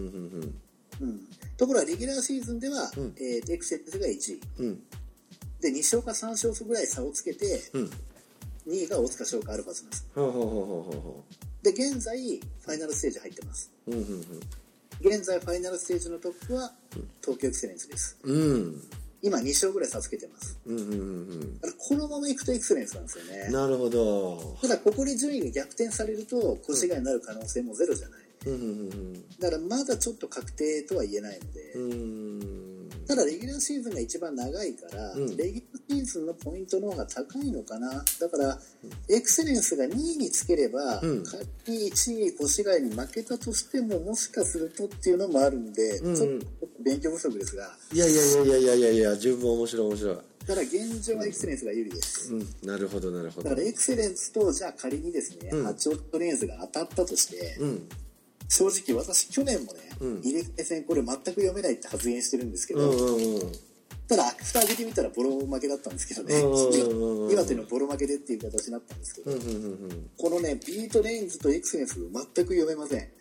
ところがレギュラーシーズンでは、エクセレンスが1位、で2勝か3勝ぐらい差をつけて、2位が大塚商会アルファーズなんです。で現在ファイナルステージ入ってます。現在ファイナルステージのトップは東京エクセレンスです。今2勝ぐらい差つけてます。このままいくとエクセレンスなんですよね。 なるほど。 ただここで順位が逆転されると越谷になる可能性もゼロじゃない。だからまだちょっと確定とは言えないので、ただレギュラーシーズンが一番長いから、レギュラーシーズンのポイントの方が高いのかな。だからエクセレンスが2位につければ、仮に1位越谷に負けたとしてももしかするとっていうのもあるんで、ちょっと勉強不足ですが、 いや十分面白い。 ただ現状はエクセレンスが有利です。 なるほど。だからエクセレンスとじゃあ仮にですね、八王子レンズが当たったとして、正直私去年もね、入れ替え戦これ全く読めないって発言してるんですけど、ただ蓋開けてみたらボロ負けだったんですけどね、岩手のボロ負けでっていう形になったんですけど、このねビートレインズとエクセレンス全く読めません。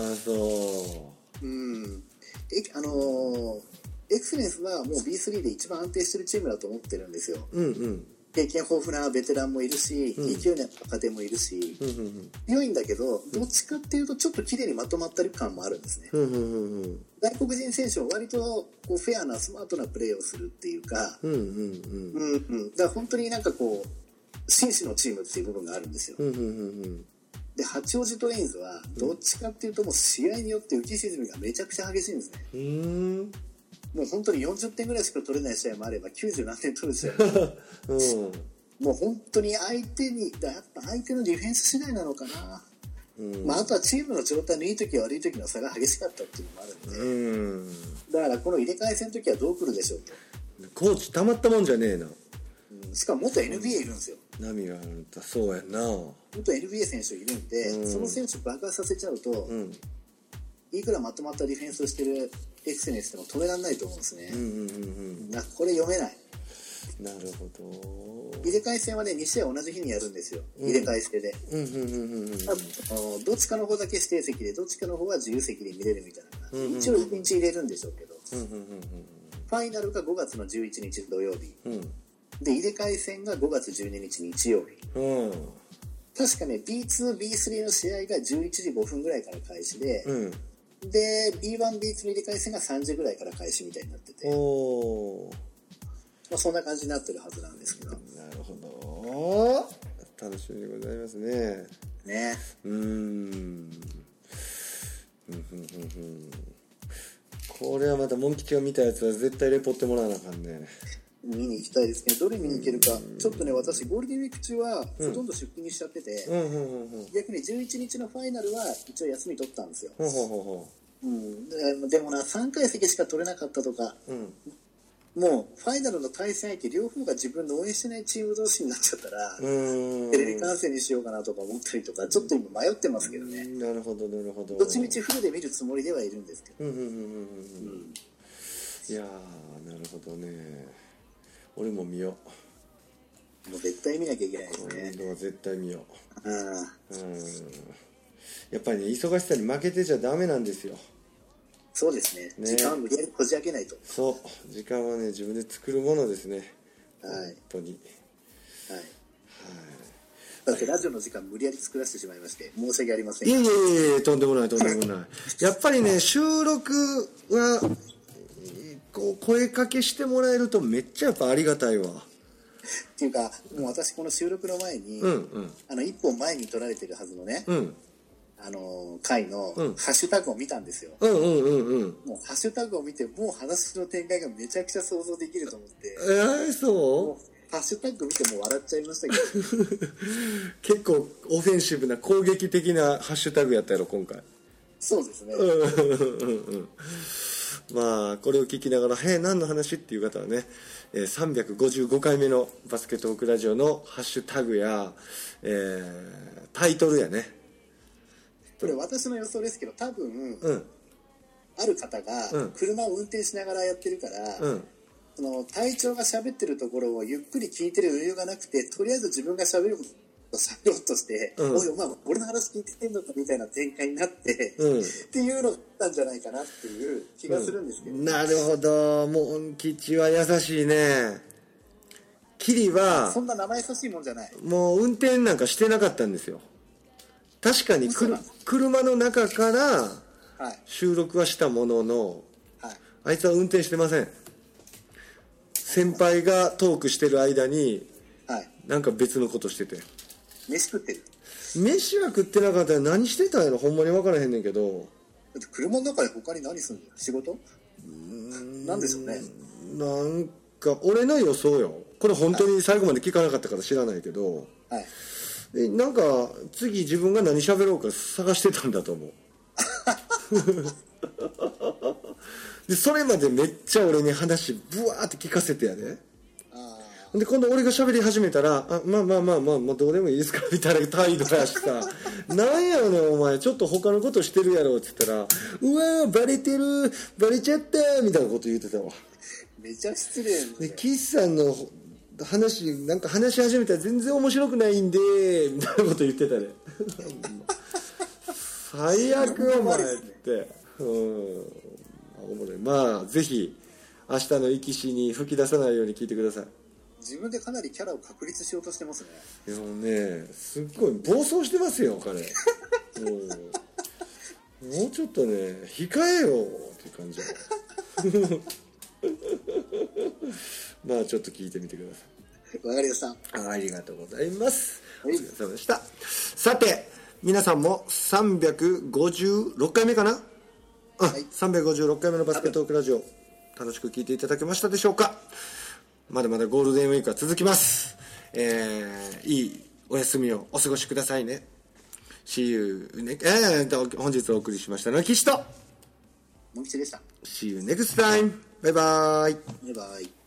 エクセレンスはもう B3 で一番安定してるチームだと思ってるんですよ。経験豊富なベテランもいるし、勢いの若手もいるし、強いんだけどどっちかっていうとちょっと綺麗にまとまったる感もあるんですね。外国人選手は割とこうフェアなスマートなプレーをするっていうか、だから本当になんかこう紳士のチームっていう部分があるんですよ。で八王子トレインズはどっちかっていうともう試合によって浮き沈みがめちゃくちゃ激しいんですね。 もう本当に40点ぐらいしか取れない試合もあれば90何点取る試合もある、もう本当に相手にやっぱ相手のディフェンス次第なのかな、あとはチームの状態のいい時悪い時の差が激しかったっていうのもあるんで、だからこの入れ替え戦の時はどう来るでしょうと。 コーチたまったもんじゃねえな。 しかも元 NBA いるんですよ。 波があるんだ。そうやな。 元 NBA 選手いるんで、その選手爆発させちゃうと、いくらまとまったディフェンスをしてるエクセレンスでも止められないと思うんですね。これ読めない。 なるほど。 入れ替え戦はね、2試合同じ日にやるんですよ。入れ替え制で。どっちかの方だけ指定席で、どっちかの方は自由席で見れるみたいな感じ。一応1日入れるんでしょうけど。ファイナルが5月の11日土曜日。で、入れ替え戦が5月12日日曜日。確かね、B2、B3 の試合が11時5分ぐらいから開始で、で、B1、B2 の入れ替え戦が3時ぐらいから開始みたいになってて、そんな感じになってるはずなんですけど。なるほど。楽しみでございますね。 ね。 これはまたモン吉が見たやつは絶対レポってもらわなあかんね。 見に行きたいですけど、どれ見に行けるか、ちょっとね、私ゴールデンウィーク中はほとんど出勤にしちゃってて、逆に11日のファイナルは一応休み取ったんですよ。でもな、3回席しか取れなかったとか、もうファイナルの対戦相手両方が自分の応援してないチーム同士になっちゃったら、テレビ観戦にしようかなとか思ったりとか、ちょっと今迷ってますけどね。 なるほどなるほど。 どっちみちフルで見るつもりではいるんですけど。 いやー、なるほどね。俺も見よう。もう絶対見なきゃいけないですね。 今度は絶対見よう。やっぱりね、忙しさに負けてちゃダメなんですよ。 そうですね。時間を無理やりこじ開けないと。 そう、時間はね、自分で作るものですね。 はい。 本当に。 はい。だってラジオの時間無理やり作らせてしまいまして申し訳ありません。 いえとんでもないとんでもない。やっぱりね、収録はこう声かけしてもらえるとめっちゃやっぱありがたいわ。 っていうか、もう私この収録の前に、一本前に撮られてるはずのね、回のハッシュタグを見たんですよ。もうハッシュタグを見て、もう話の展開がめちゃくちゃ想像できると思って。 そう？ ハッシュタグ見てもう笑っちゃいましたけど。 結構オフェンシブな攻撃的なハッシュタグやったやろ今回。 そうですね。 まあこれを聞きながら何の話っていう方はね、355回目のバスケットークラジオのハッシュタグや、タイトルやね。 これ私の予想ですけど、多分、ある方が車を運転しながらやってるから、その隊長が喋ってるところをゆっくり聞いてる余裕がなくて、とりあえず自分が喋ろうとして、おいお前俺の話聞いてんのかみたいな展開になって、っていうのなんじゃないかなっていう気がするんですけど、 なるほど。もう吉は優しいね。キリはそんな生優しいもんじゃない。 もう運転なんかしてなかったんですよ。確かに車の中から収録はしたものの、あいつは運転してません。先輩がトークしてる間に、なんか別のことしてて。 飯食ってる。 飯は食ってなかったら何してたんやろ、ほんまに分からへんねんけど。 だって車の中で他に何すんの？仕事？なんでしょうね。 なんか俺の予想よ。これ本当に最後まで聞かなかったから知らないけど、なんか次自分が何喋ろうか探してたんだと思う。でそれまでめっちゃ俺に話ブワーって聞かせてやで。で今度俺が喋り始めたらまあどうでもいいですかみたいな態度やしさなんやろねお前ちょっと他のことしてるやろって言ったらうわーバレてるバレちゃったみたいなこと言ってたわ。 めちゃ失礼ね。 で岸さんの話なんか話し始めたら全然面白くないんでみたいなこと言ってたね。最悪お前っておもろい。まあぜひ明日の生き死に吹き出さないように聞いてください。 自分でかなりキャラを確立しようとしてますね。 いやもうねすっごい暴走してますよ彼。もうちょっとね控えよっていう感じ。まあちょっと聞いてみてください。 わかりました。 ありがとうございます。お疲れ様でした。さて皆さんも356回目かな、356回目のバスケットークラジオ楽しく聞いていただけましたでしょうか。まだまだゴールデンウィークは続きます。いいお休みをお過ごしくださいね。See you next、本日お送りしましたのは岸とモン吉でした。 See you next time. バイバイ。 バイバイ。